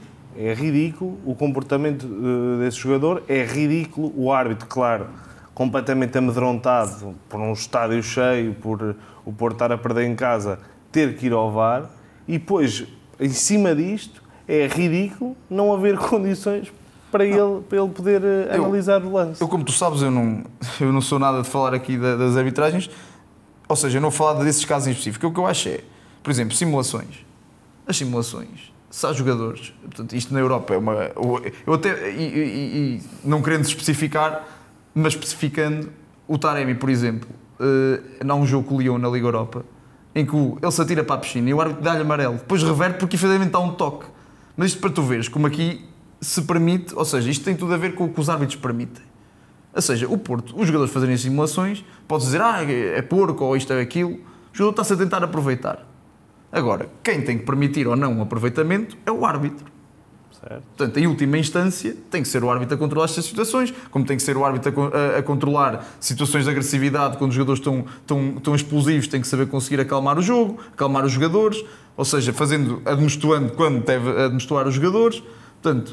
o comportamento desse jogador, é ridículo o árbitro, claro, completamente amedrontado por um estádio cheio, por o Porto estar a perder em casa, ter que ir ao VAR, e depois, em cima disto, é ridículo não haver condições para ele poder analisar o lance. Eu, como tu sabes, eu não sou nada de falar aqui das arbitragens, ou seja, eu não vou falar desses casos em específico. O que eu acho é, por exemplo, simulações. As simulações, se há jogadores, portanto, isto na Europa é uma... Eu até, não querendo especificar, mas especificando, o Taremi, por exemplo, há um jogo com o Lyon na Liga Europa, em que ele se atira para a piscina e o árbitro dá-lhe amarelo, depois reverte porque efetivamente há um toque. Mas isto para tu veres como aqui se permite, ou seja, isto tem tudo a ver com o que os árbitros permitem. Ou seja, o Porto, os jogadores fazerem simulações, podes dizer, é porco ou isto é aquilo, o jogador está-se a tentar aproveitar. Agora, quem tem que permitir ou não o aproveitamento é o árbitro. Certo. Portanto, em última instância, tem que ser o árbitro a controlar estas situações, como tem que ser o árbitro a controlar situações de agressividade, quando os jogadores estão explosivos, tem que saber conseguir acalmar o jogo, acalmar os jogadores, ou seja, admoestoando quando deve admoestar os jogadores. Portanto,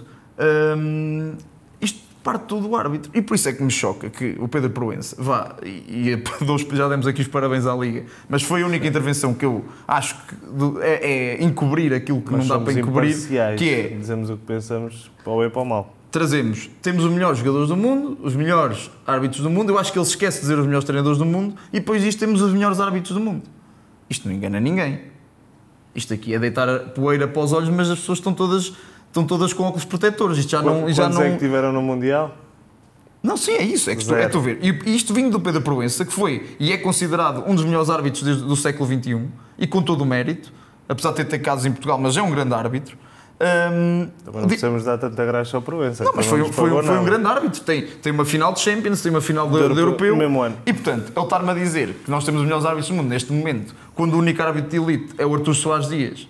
isto parte tudo do árbitro. E por isso é que me choca que o Pedro Proença vá, já demos aqui os parabéns à Liga, mas foi a única intervenção que eu acho que é encobrir aquilo que Nós não dá para encobrir, que é... dizemos o que pensamos para o bem e para o mal. temos os melhores jogadores do mundo, os melhores árbitros do mundo, eu acho que ele se esquece de dizer os melhores treinadores do mundo, e depois disto temos os melhores árbitros do mundo. Isto não engana ninguém. Isto aqui é deitar a poeira para os olhos, mas as pessoas estão todas com óculos protetores. Isto Quantos é que tiveram no Mundial? Não, sim, é isso. É tu ver. E isto vindo do Pedro Proença, que foi e é considerado um dos melhores árbitros do século XXI, e com todo o mérito, apesar de ter casos em Portugal, mas é um grande árbitro. Agora não precisamos dar tanta graça ao Proença. Não, mas foi um grande árbitro. Tem uma final de Champions, tem uma final de Europeu. No mesmo ano. E, portanto, ele estar-me a dizer que nós temos os melhores árbitros do mundo neste momento, quando o único árbitro de elite é o Artur Soares Dias.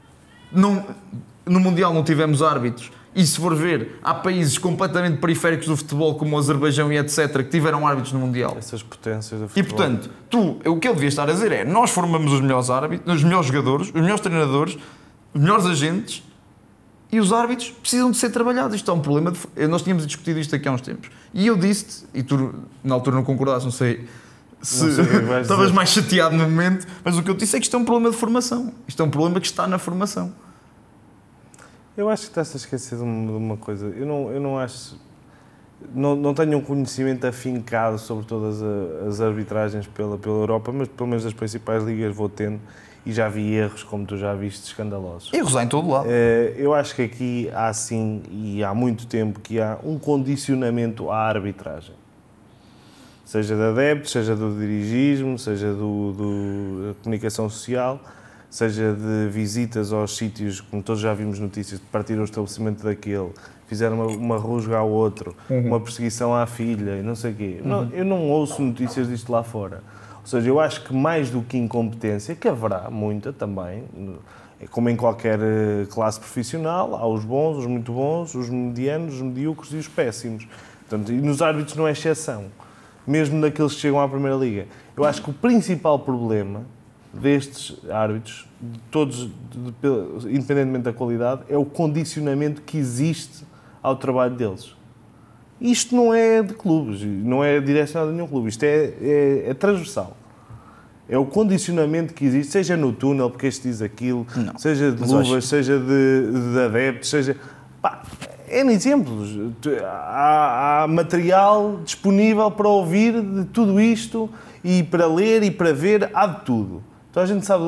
No Mundial não tivemos árbitros. E se for ver, há países completamente periféricos do futebol, como o Azerbaijão e etc., que tiveram árbitros no Mundial. Essas potências do futebol. E, portanto, o que ele devia estar a dizer é: nós formamos os melhores árbitros, os melhores jogadores, os melhores treinadores, os melhores agentes, e os árbitros precisam de ser trabalhados. Isto é um problema. Nós tínhamos discutido isto aqui há uns tempos. E eu disse-te, e tu na altura não concordaste, não sei se estavas mais chateado no momento, mas o que eu disse é que isto é um problema de formação. Isto é um problema que está na formação. Eu acho que estás a esquecer de uma coisa. Eu não acho... Não tenho um conhecimento afincado sobre todas as arbitragens pela Europa, mas pelo menos as principais ligas vou tendo, e já vi erros, como tu já viste, escandalosos. Erros há em todo lado. Eu acho que aqui há sim, e há muito tempo, que há um condicionamento à arbitragem. Seja de adeptos, seja do dirigismo, seja da comunicação social, seja de visitas aos sítios, como todos já vimos notícias, de partir o estabelecimento daquele, fizeram uma rusga ao outro, uma perseguição à filha e não sei o quê. Eu não ouço notícias disto lá fora. Ou seja, eu acho que mais do que incompetência, que haverá muita também, como em qualquer classe profissional, há os bons, os muito bons, os medianos, os medíocres e os péssimos. Portanto, e nos árbitros não é exceção, mesmo naqueles que chegam à Primeira Liga. Eu acho que o principal problema destes árbitros, todos, independentemente da qualidade, é o condicionamento que existe ao trabalho deles. Isto não é de clubes, não é direcionado a nenhum clube, isto é transversal. É o condicionamento que existe, seja no túnel, porque este diz aquilo, não, seja de luvas, seja de adeptos, seja... Pá, N exemplos. Há material disponível para ouvir de tudo isto, e para ler e para ver, há de tudo. Então a gente sabe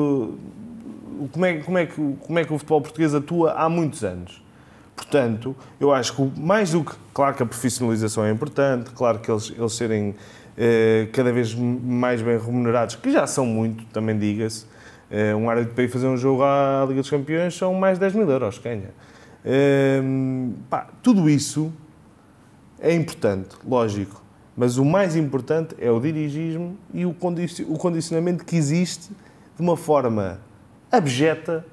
como é que o futebol português atua há muitos anos. Portanto, eu acho que mais do que... Claro que a profissionalização é importante, claro que eles serem cada vez mais bem remunerados, que já são muito, também diga-se. Um árbitro para ir fazer um jogo à Liga dos Campeões são mais de 10 mil euros, ganha. Tudo isso é importante, lógico. Mas o mais importante é o dirigismo e o condicionamento que existe de uma forma abjeta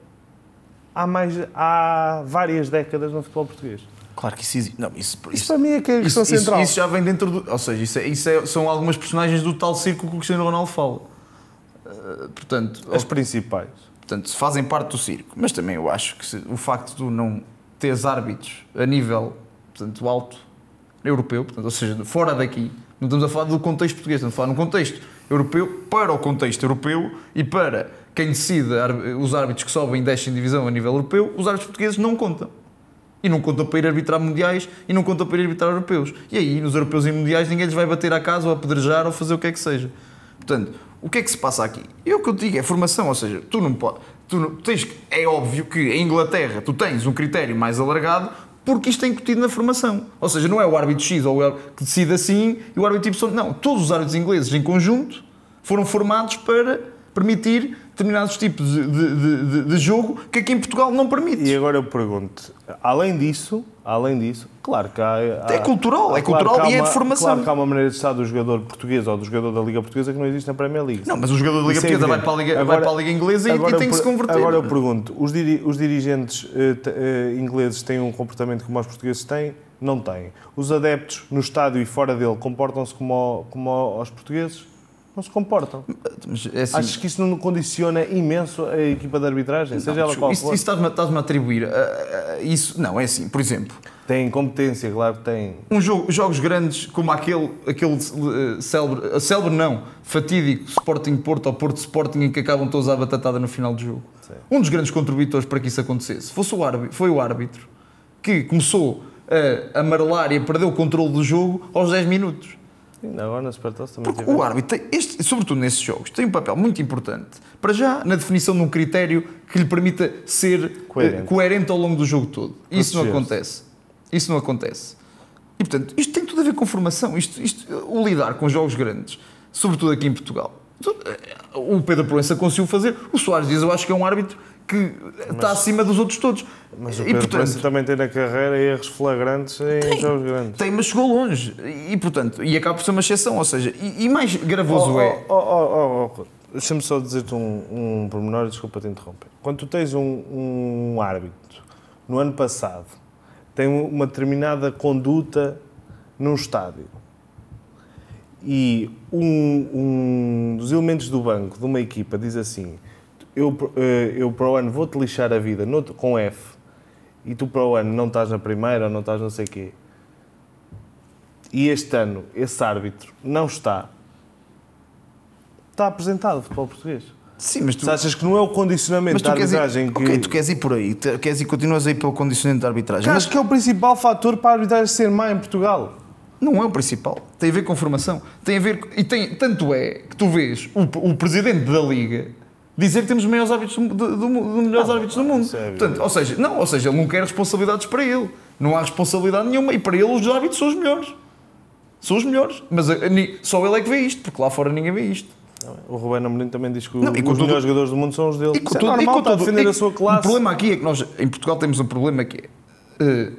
há várias décadas no futebol português. Claro que isso existe. Não, isso para mim é que é a questão central. Isso já vem dentro do... Ou seja, são algumas personagens do tal círculo que o Cristiano Ronaldo fala. Portanto, as principais. Portanto, fazem parte do circo. Mas também eu acho que o facto de tu não teres árbitros a nível, portanto, alto, europeu, portanto, ou seja, fora daqui, não estamos a falar do contexto português, estamos a falar num contexto europeu, para o contexto europeu e para quem decide os árbitros que sobem e descem divisão a nível europeu, os árbitros portugueses não contam. E não contam para ir arbitrar mundiais e não contam para ir arbitrar europeus. E aí, nos europeus e mundiais, ninguém lhes vai bater à casa ou apedrejar ou fazer o que é que seja. Portanto, o que é que se passa aqui? E o que eu te digo é formação, ou seja, é óbvio que em Inglaterra tu tens um critério mais alargado porque isto é incutido na formação. Ou seja, não é o árbitro X ou o que decide assim e o árbitro Y. Não, todos os árbitros ingleses em conjunto foram formados para permitir determinados tipos de jogo que aqui em Portugal não permite. E agora eu pergunto, além disso, claro que há... É cultural e é de formação. Claro que há uma maneira de estar do jogador português ou do jogador da Liga Portuguesa que não existe na Premier League. Não, mas o jogador da Liga Portuguesa vai para a Liga Inglesa e tem que se converter. Agora eu pergunto, os dirigentes ingleses têm um comportamento como os portugueses têm? Não têm. Os adeptos no estádio e fora dele comportam-se como os portugueses? Não se comportam. É assim, achas que isso não condiciona imenso a equipa de arbitragem? Não, seja ela qual for? Isso estás-me a atribuir. Isso, não, é assim, por exemplo... Tem competência, claro que tem. Jogos grandes como aquele célebre não, fatídico Sporting Porto ou Porto Sporting em que acabam todos à batatada no final do jogo. Sim. Um dos grandes contributores para que isso acontecesse foi o árbitro que começou a amarelar e a perder o controle do jogo aos 10 minutos. Ainda agora na Supertaça também Porque o árbitro, sobretudo nesses jogos, tem um papel muito importante, para já, na definição de um critério que lhe permita ser coerente ao longo do jogo todo. Isso não acontece. Isso não acontece. E, portanto, isto tem tudo a ver com formação. O lidar com jogos grandes, sobretudo aqui em Portugal. O Pedro Proença conseguiu fazer. O Soares Dias, eu acho que é um árbitro que está acima dos outros todos. Mas o Pedro Proença também tem na carreira erros flagrantes em jogos grandes. Tem, mas chegou longe. E, portanto, acaba por ser uma exceção. Ou seja, e mais gravoso Deixa-me só dizer-te um pormenor, desculpa te interromper. Quando tu tens um árbitro, no ano passado, tem uma determinada conduta num estádio, e um dos elementos do banco de uma equipa diz assim: eu para o ano vou-te lixar a vida com F, e tu para o ano não estás na primeira ou não estás não sei o quê, e este ano esse árbitro não está apresentado o futebol português. Sim, mas tu achas que não é o condicionamento da arbitragem que... Ok, tu queres ir por aí, continuas a ir pelo condicionamento da arbitragem. Mas acho que é o principal fator para a arbitragem ser má em Portugal. Não é o principal. Tem a ver com formação. Tem a ver... Tanto é que tu vês o presidente da Liga dizer que temos os melhores árbitros melhores árbitros do mundo. Portanto, ou seja, ele não quer responsabilidades para ele. Não há responsabilidade nenhuma. E para ele os árbitros são os melhores. São os melhores. Mas só ele é que vê isto, porque lá fora ninguém vê isto. O Rubén Amorim também diz que os melhores jogadores do mundo são os dele. Isso é normal, está a defender a sua classe. O problema aqui é que nós, em Portugal, temos um problema que é...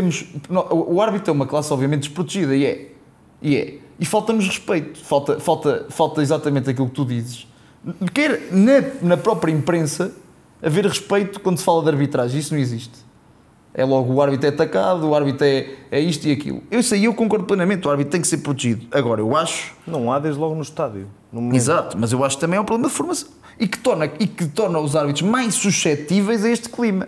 o árbitro é uma classe, obviamente, desprotegida. E falta-nos respeito. Falta exatamente aquilo que tu dizes. Quer na própria imprensa haver respeito quando se fala de arbitragem. Isso não existe. É logo o árbitro é atacado, o árbitro é isto e aquilo. Isso aí eu concordo plenamente. O árbitro tem que ser protegido. Agora, eu acho... Não há desde logo no estádio. Exato, mas eu acho que também é um problema de formação. E que torna os árbitros mais suscetíveis a este clima.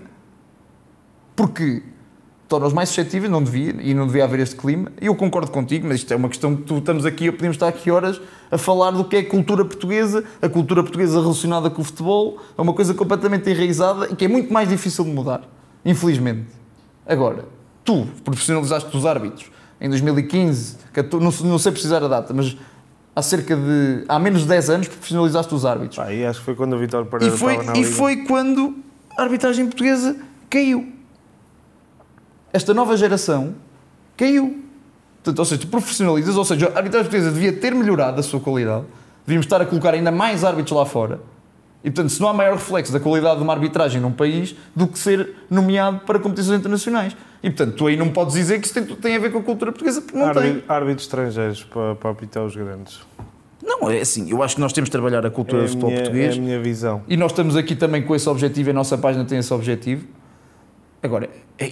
Porque torna-os mais suscetíveis, não devia haver este clima. E eu concordo contigo, mas isto é uma questão que podemos estar aqui horas a falar do que é a cultura portuguesa relacionada com o futebol. É uma coisa completamente enraizada e que é muito mais difícil de mudar, infelizmente. Agora, tu profissionalizaste os árbitros em 2015, não sei precisar a data, mas há menos de 10 anos profissionalizaste os árbitros. E acho que foi quando o Vítor Pereira estava na Liga. E foi quando a arbitragem portuguesa caiu. Esta nova geração caiu. Portanto, ou seja, tu profissionalizas, ou seja, a arbitragem portuguesa devia ter melhorado a sua qualidade, devíamos estar a colocar ainda mais árbitros lá fora. E, portanto, se não há maior reflexo da qualidade de uma arbitragem num país do que ser nomeado para competições internacionais. E, portanto, tu aí não podes dizer que isso tem a ver com a cultura portuguesa, porque não tem. Árbitros estrangeiros para apitar os grandes. Não, é assim, eu acho que nós temos de trabalhar a cultura do futebol português. É a minha visão. E nós estamos aqui também com esse objetivo, a nossa página tem esse objetivo. Agora,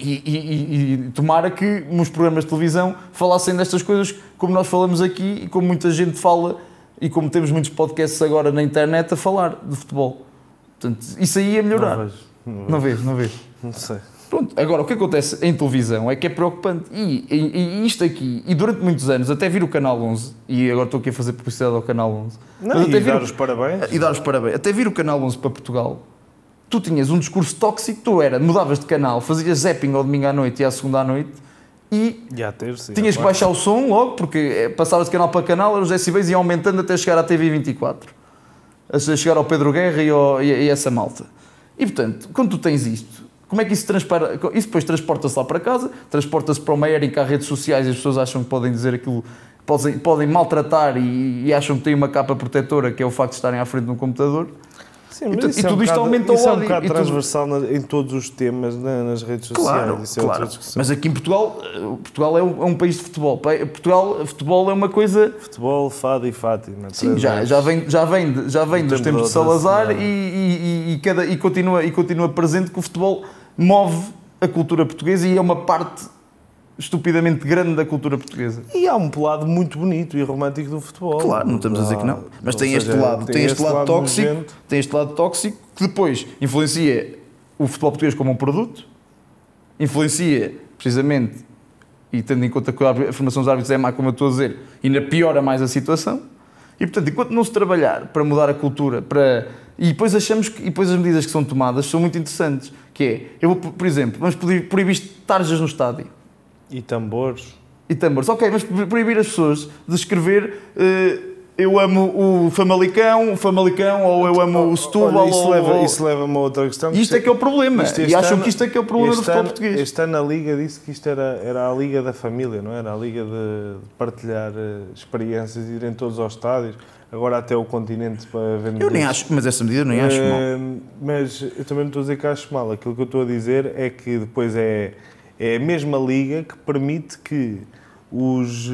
tomara que nos programas de televisão falassem destas coisas como nós falamos aqui e como muita gente fala e como temos muitos podcasts agora na internet a falar de futebol. Portanto, isso aí ia melhorar. Não vejo. Não sei. Pronto, agora o que acontece em televisão é que é preocupante. E isto aqui, e durante muitos anos, até vir o Canal 11, e agora estou aqui a fazer publicidade ao Canal 11. Dar os parabéns. E dar os parabéns. Até vir o Canal 11 para Portugal, tu tinhas um discurso tóxico, mudavas de canal, fazias zapping ao domingo à noite e à segunda à noite, e tinhas que baixar o som logo, porque passavas de canal para canal, os decibéis iam aumentando até chegar à TV 24. A chegar ao Pedro Guerra e essa malta. E, portanto, quando tu tens isto, como é que isso transpara? Isso depois transporta-se lá para casa, transporta-se para uma era em que há redes sociais e as pessoas acham que podem dizer aquilo, podem maltratar e acham que têm uma capa protetora, que é o facto de estarem à frente de um computador. Sim, mas e tudo isto aumenta o ódio. Isso é um bocado transversal em todos os temas nas redes sociais. Claro. Mas aqui em Portugal é um país de futebol. Futebol é uma coisa... Futebol, fado e Fátima. Sim, já vem dos tempos de Salazar e continua presente que o futebol move a cultura portuguesa e é uma parte estupidamente grande da cultura portuguesa. E há um lado muito bonito e romântico do futebol. Claro, não estamos a dizer que não. Mas tem este lado tóxico que depois influencia o futebol português como um produto, influencia precisamente, e tendo em conta que a formação dos árbitros é má, como eu estou a dizer, ainda piora mais a situação. E portanto, enquanto não se trabalhar para mudar a cultura, e depois achamos que depois as medidas que são tomadas são muito interessantes, que é, por exemplo, vamos proibir tarjas no estádio. E tambores. E tambores. Ok, mas proibir as pessoas de escrever eu amo o Famalicão, ou eu amo o Setúbal. Isso leva a uma outra questão. Isto é que é o problema. E acham que isto é que é o problema do futebol português. Este ano a Liga disse que isto era a Liga da família, não era? A Liga de partilhar experiências, de irem todos aos estádios. Agora até o continente para vender. Eu nem acho, mas essa medida eu nem acho mal. Mas eu também não estou a dizer que acho mal. Aquilo que eu estou a dizer é que depois é a mesma Liga que permite que os...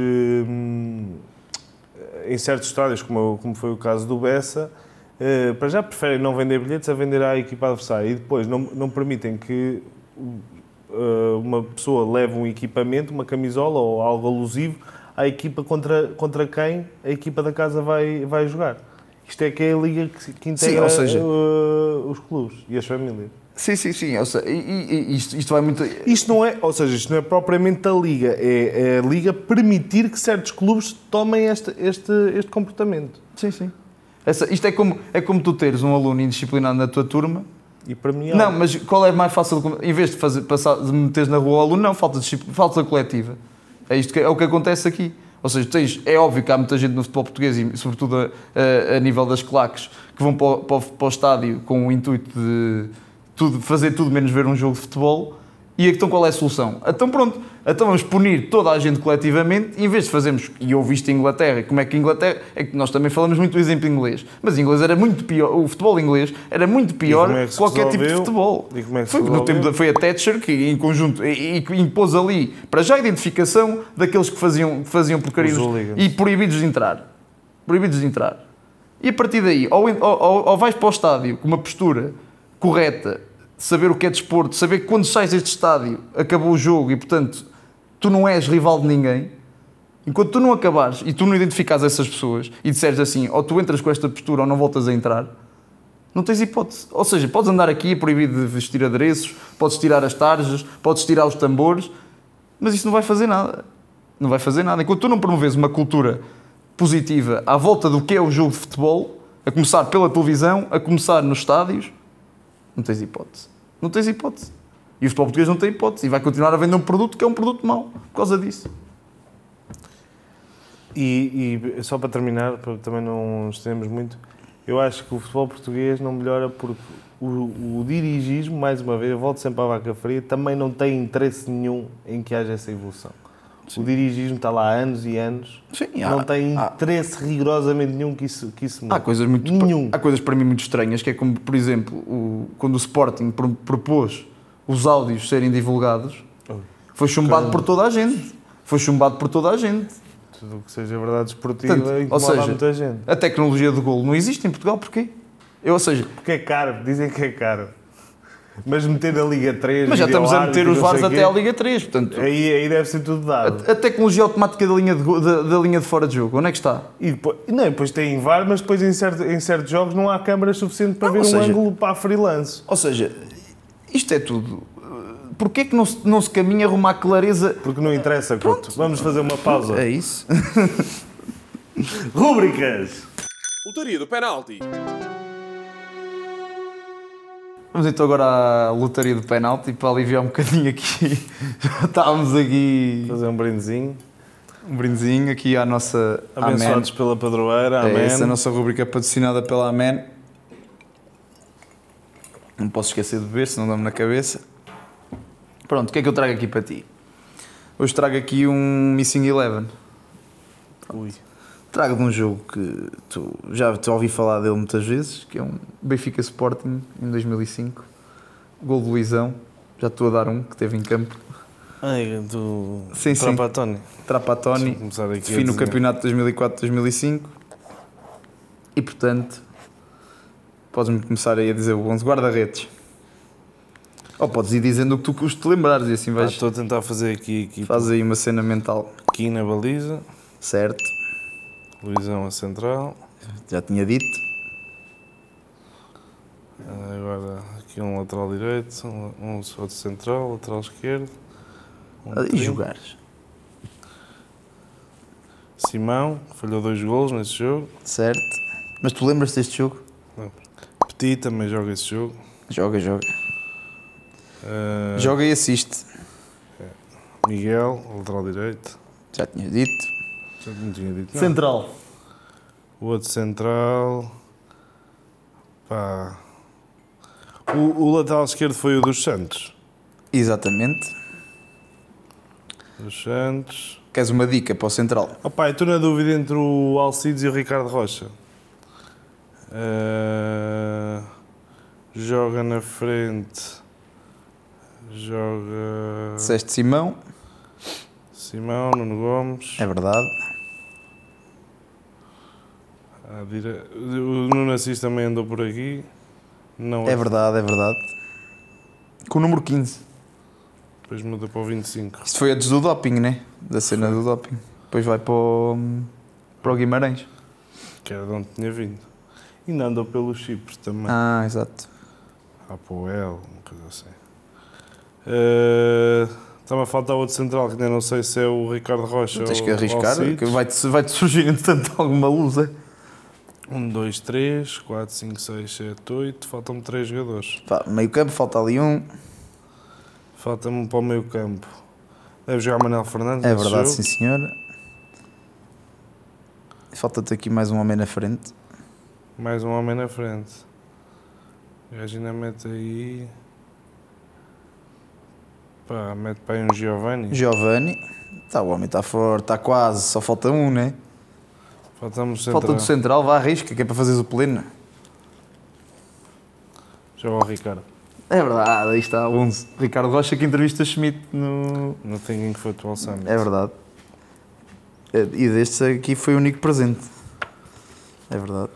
em certos estádios, como foi o caso do Bessa, para já preferem não vender bilhetes a vender à equipa adversária e depois não permitem que uma pessoa leve um equipamento, uma camisola ou algo alusivo à equipa contra quem a equipa da casa vai jogar. Isto é que é a liga que integra os clubes e as famílias. Sim. Ou seja, isto vai muito... Isto não é propriamente a liga, é a liga permitir que certos clubes tomem este comportamento. Sim. Isto é como tu teres um aluno indisciplinado na tua turma. E para mim não, mas qual é mais fácil? Em vez de meteres na rua o aluno, não, falta coletiva. É o que acontece aqui. Ou seja, é óbvio que há muita gente no futebol português e sobretudo a nível das claques que vão para o estádio com o intuito de fazer tudo menos ver um jogo de futebol. E então qual é a solução? Então pronto, vamos punir toda a gente coletivamente, em vez de fazermos, e eu vi isto em Inglaterra, como é que Inglaterra, é que nós também falamos muito do exemplo inglês, mas o inglês era muito pior, o futebol inglês era muito pior que qualquer tipo de futebol. Foi a Thatcher que em conjunto e impôs ali, para já a identificação daqueles que faziam porcarias e proibidos de entrar. E a partir daí, ou vais para o estádio com uma postura correta, saber o que é desporto, saber que quando sais deste estádio acabou o jogo e, portanto, tu não és rival de ninguém. Enquanto tu não acabares e tu não identificares essas pessoas e disseres assim, ou tu entras com esta postura ou não voltas a entrar, não tens hipótese. Ou seja, podes andar aqui proibido de vestir adereços, podes tirar as tarjas, podes tirar os tambores, mas isso não vai fazer nada. Não vai fazer nada. Enquanto tu não promoves uma cultura positiva à volta do que é o jogo de futebol, a começar pela televisão, a começar nos estádios, não tens hipótese. E o futebol português não tem hipótese. E vai continuar a vender um produto que é um produto mau, por causa disso. E só para terminar, para também não nos estendemos muito, eu acho que o futebol português não melhora porque o dirigismo, mais uma vez, eu volto sempre à vaca fria, também não tem interesse nenhum em que haja essa evolução. Sim. O dirigismo está lá há anos e anos. Sim, não tem interesse rigorosamente nenhum que isso mude. Há coisas para mim muito estranhas, que é como, por exemplo, quando o Sporting propôs os áudios serem divulgados, foi chumbado por toda a gente. Tudo o que seja verdade esportiva incomoda muita gente. A tecnologia do golo não existe em Portugal, porquê? Porque é caro, dizem que é caro. Mas meter a Liga 3... Mas já estamos a meter os VARs até à Liga 3, portanto... Aí deve ser tudo dado. A tecnologia automática da linha de fora de jogo, onde é que está? E depois tem VAR, mas depois em certos jogos não há câmaras suficientes para ver um ângulo para a freelance. Ou seja, isto é tudo... Porquê é que não se caminha a arrumar clareza? Porque não interessa, Couto. Vamos fazer uma pausa. É isso. Rúbricas! Lotaria do penalti. Vamos então agora à lotaria do penalti para aliviar um bocadinho aqui. Já estávamos aqui... Fazer um brindezinho. Um brindezinho aqui à nossa... Abençoados pela padroeira, amém. Essa é a nossa rúbrica patrocinada pela Amém. Não posso esquecer de beber, senão dá-me na cabeça. Pronto, o que é que eu trago aqui para ti? Hoje trago aqui um Missing Eleven. Ui. Trago de um jogo que já te ouvi falar dele muitas vezes, que é um Benfica Sporting em 2005. Gol de Luizão. Já estou a dar um que teve em campo. Do Trapattoni. Trapattoni. Define o campeonato de 2004-2005. E portanto, podes-me começar aí a dizer o 11 guarda-redes. Ou podes ir dizendo o que tu te lembrares e assim vais... Estou a tentar fazer aqui... Faz aí uma cena mental. Aqui na baliza. Certo. Luizão a central. Já tinha dito. Agora aqui um lateral direito, um outro central, lateral esquerdo. E jogares. Simão, falhou 2 golos nesse jogo. Certo. Mas tu lembras deste jogo? Não. Petit também joga esse jogo. Joga. Joga e assiste. Miguel, lateral direito. Já tinha dito. Já não tinha dito nada. Central. O outro central. Pá. O lateral esquerdo foi o dos Santos. Exatamente. Dos Santos. Queres uma dica para o central? Opa, eu estou na dúvida entre o Alcides e o Ricardo Rocha. Joga na frente. Joga. Disseste Simão. Simão, Nuno Gomes. É verdade. O Nuno Assis também andou por aqui. Não É verdade, é verdade. Com o número 15. Depois muda para o 25. Isto foi antes do doping, né? Da cena do doping. Depois vai para o Guimarães. Que era de onde tinha vindo. E ainda andou pelos Chipres também. Ah, exato. Apoel, uma coisa assim. Está-me a faltar outro central, que ainda não sei se é o Ricardo Rocha Tens ou que arriscar, Alcides. que vai-te surgir entretanto alguma luz, é? 1, 2, 3, 4, 5, 6, 7, 8. Faltam-me 3 jogadores. Pá, meio campo, falta ali um. Falta-me um para o meio campo. Deve jogar Manuel Fernandes. É nesse verdade, jogo. sim senhora. Falta-te aqui mais um homem na frente. Mais um homem na frente. O gajo ainda mete aí. Pá, mete para aí um Giovanni. Giovanni. Tá, o homem está forte, está quase, só falta um, né? Falta-me o central. Falta do central, vá, arrisca, que é para fazeres o pleno. Joga o Ricardo. É verdade, aí está, 11. Ricardo Rocha que entrevista Schmidt no... No Thinking Football Summit. É verdade. E destes aqui foi o único presente. É verdade.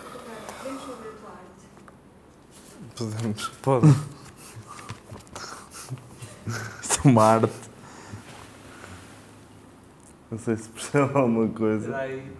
Podemos. Pode. Isto é uma arte. Não sei se percebe alguma coisa.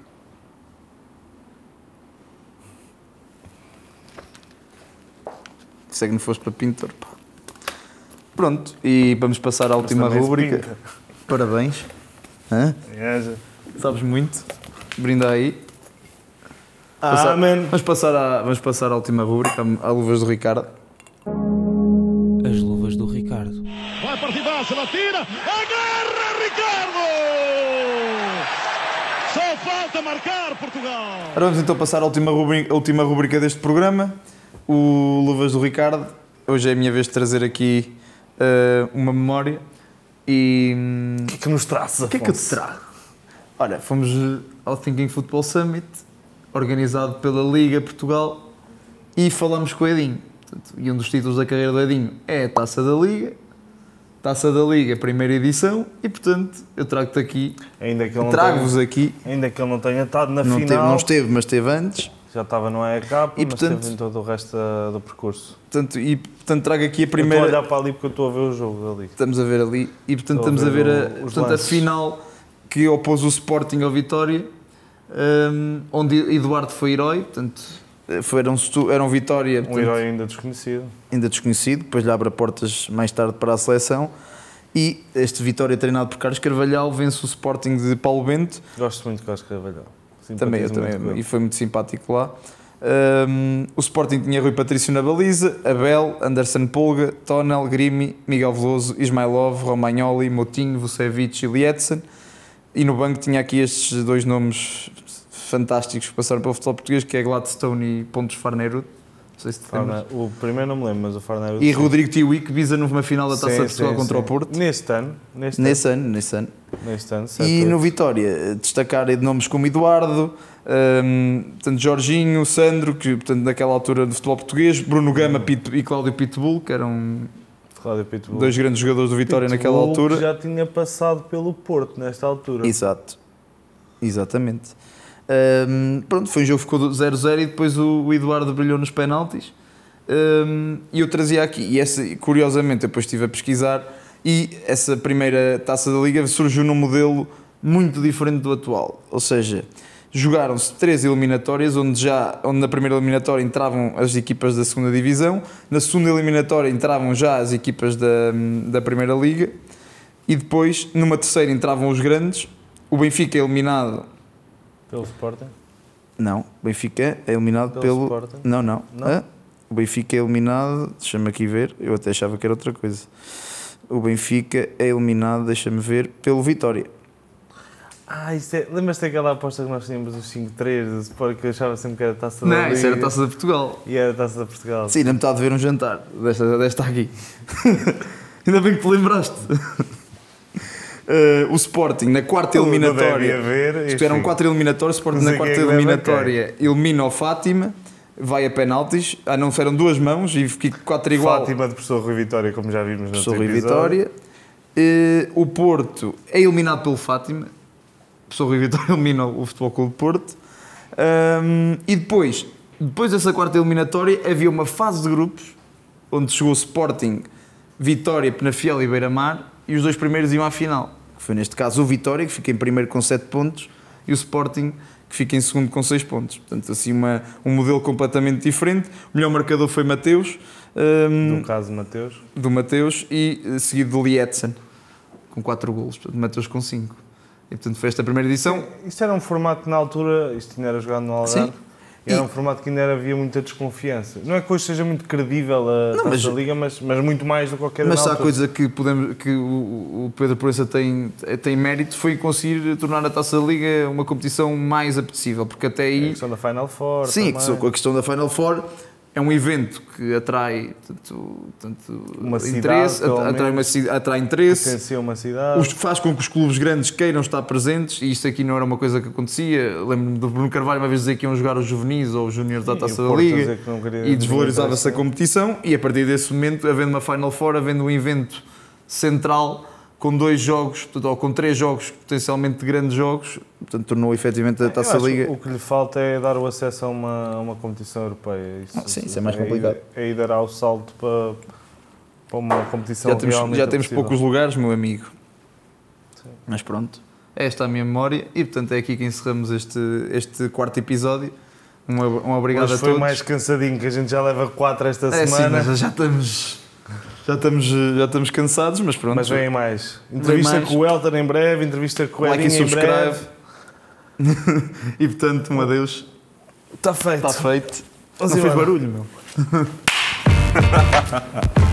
Sei que não foste para pintor, pá. Pronto, e vamos passar à última também se rúbrica. pinta. Parabéns. Hã? Gaja. Sabes muito. Brinda aí. Amém. Vamos passar à última rúbrica, a luvas do Ricardo. As luvas do Ricardo. Vai partidaça, ela tira, agarra Ricardo! Só falta marcar Portugal! Ora, vamos então passar à última rubrica deste programa, o Luvas do Ricardo. Hoje é a minha vez de trazer aqui uma memória e... O que é que nos traz? O que é que eu te trago? Olha, fomos ao Thinking Football Summit, organizado pela Liga Portugal, e falámos com o Edinho. Portanto, e um dos títulos da carreira do Edinho é a Taça da Liga, primeira edição, e portanto eu trago-te aqui, trago-vos aqui. Ainda que ele não tenha estado na Não final. não esteve, mas esteve antes. Já estava no EK, E, mas portanto, esteve em todo o resto do percurso. Portanto trago aqui a Eu primeira. estou a olhar para ali porque eu estou a ver o jogo ali. Estamos a ver ali, e portanto Estou a estamos a ver ver os a lances. final que opôs o Sporting ao Vitória, onde Eduardo foi herói, portanto eram Vitória, Um portanto, herói ainda desconhecido. ainda desconhecido, depois lhe abre portas mais tarde para a seleção, e este Vitória treinado por Carlos Carvalhal vence o Sporting de Paulo Bento. Gosto muito de Carlos Carvalhal. Também, eu Simpatizo muito com também, ele. e foi muito simpático lá. O Sporting tinha Rui Patrício na baliza, Abel, Anderson Polga, Tonel, Grimi, Miguel Veloso, Ismailov, Romagnoli, Moutinho, Vucevic e Lietzen. E no banco tinha aqui estes dois nomes fantásticos que passaram pelo futebol português, que é Gladstone e Pontos Farnerud. Não sei se te lembras. O primeiro não me lembro, mas o Farner... E Rodrigo Tiwi, que visa numa final da Taça de Portugal contra o Porto. Neste ano. Nesse ano. E no Vitória, destacar de nomes como Eduardo, portanto, Jorginho, Sandro, que portanto, naquela altura do futebol português, Bruno Gama e Cláudio Pitbull, que eram Cláudio Pitbull. dois grandes jogadores do Vitória naquela Pitbull, altura. que já tinha passado pelo Porto nesta altura. Exato, exatamente. Pronto, foi um jogo que ficou 0-0 e depois o Eduardo brilhou nos penaltis. E eu trazia aqui, e curiosamente eu depois estive a pesquisar, e essa primeira Taça da Liga surgiu num modelo muito diferente do atual, ou seja, jogaram-se 3 eliminatórias, onde na primeira eliminatória entravam as equipas da segunda divisão, na segunda eliminatória entravam já as equipas da primeira liga, e depois numa terceira entravam os grandes. O Benfica é eliminado. Pelo Sporting? Não, o Benfica é eliminado Pelo Sporting? Não. Não? O Benfica é eliminado, deixa-me aqui ver, eu até achava que era outra coisa. o Benfica é eliminado, deixa-me ver, pelo Vitória. Lembras-te daquela aposta que nós tínhamos, os 5-3, do Sport, que eu achava sempre que era Taça da Liga? Não, isso era Taça de Portugal. E era Taça de Portugal. Sim, ainda me está a dever um jantar desta aqui. Ainda bem que te lembraste. O Sporting, na quarta eliminatória, eram 4 eliminatórias, o Sporting na quarta eliminatória elimina o Fátima, vai a penaltis, não eram 2 mãos e fiquei 4 igual. Fátima de Professor Rui Vitória, como já vimos no Professor Rui Vitória. O Porto é eliminado pelo Fátima, o Professor Rui Vitória elimina o Futebol Clube de Porto. E depois dessa quarta eliminatória havia uma fase de grupos onde chegou o Sporting, Vitória, Penafiel e Beira-Mar, e os 2 primeiros iam à final. Foi neste caso o Vitória, que fica em primeiro com 7 pontos, e o Sporting, que fica em segundo com 6 pontos. Portanto, assim, um modelo completamente diferente. O melhor marcador foi Mateus. Do caso Mateus. Do Mateus, e seguido do Lietzen, com 4 golos. Portanto, Mateus com 5. E, portanto, foi esta a primeira edição. Isto era um formato que na altura, isto ainda era jogado no Algarve. Sim. Era um formato que ainda havia muita desconfiança. Não é que hoje seja muito credível a Taça da Liga, mas muito mais do que qualquer outra. Mas se há coisa que o Pedro Proença tem mérito, foi conseguir tornar a Taça da Liga uma competição mais apetecível, porque até aí... A questão da Final Four. Sim, também. a questão da Final Four é um evento que atrai tanto uma interesse, atrai interesse, potencia uma cidade, faz com que os clubes grandes queiram estar presentes, e isto aqui não era uma coisa que acontecia. Lembro-me do Bruno Carvalho uma vez dizer que iam jogar os juvenis ou os júniores da Taça da Liga e desvalorizava-se a competição, e a partir desse momento, havendo uma Final Four, havendo um evento central com 2 jogos, ou com 3 jogos potencialmente grandes jogos, portanto tornou efetivamente a Taça da Liga. O que lhe falta é dar o acesso a uma competição europeia. Isso é mais complicado. É ir dar o salto para uma competição realmente já temos poucos lugares, meu amigo. Sim. Mas pronto, esta é a minha memória, e portanto é aqui que encerramos este quarto episódio. Um obrigado a todos. Foi mais cansadinho, que a gente já leva 4 esta semana. Sim, mas já estamos cansados, mas pronto. Mas vem mais. Entrevista com o Elton em breve, entrevista com o Edinho em breve. E portanto, um adeus. Está feito. Não fez barulho, meu.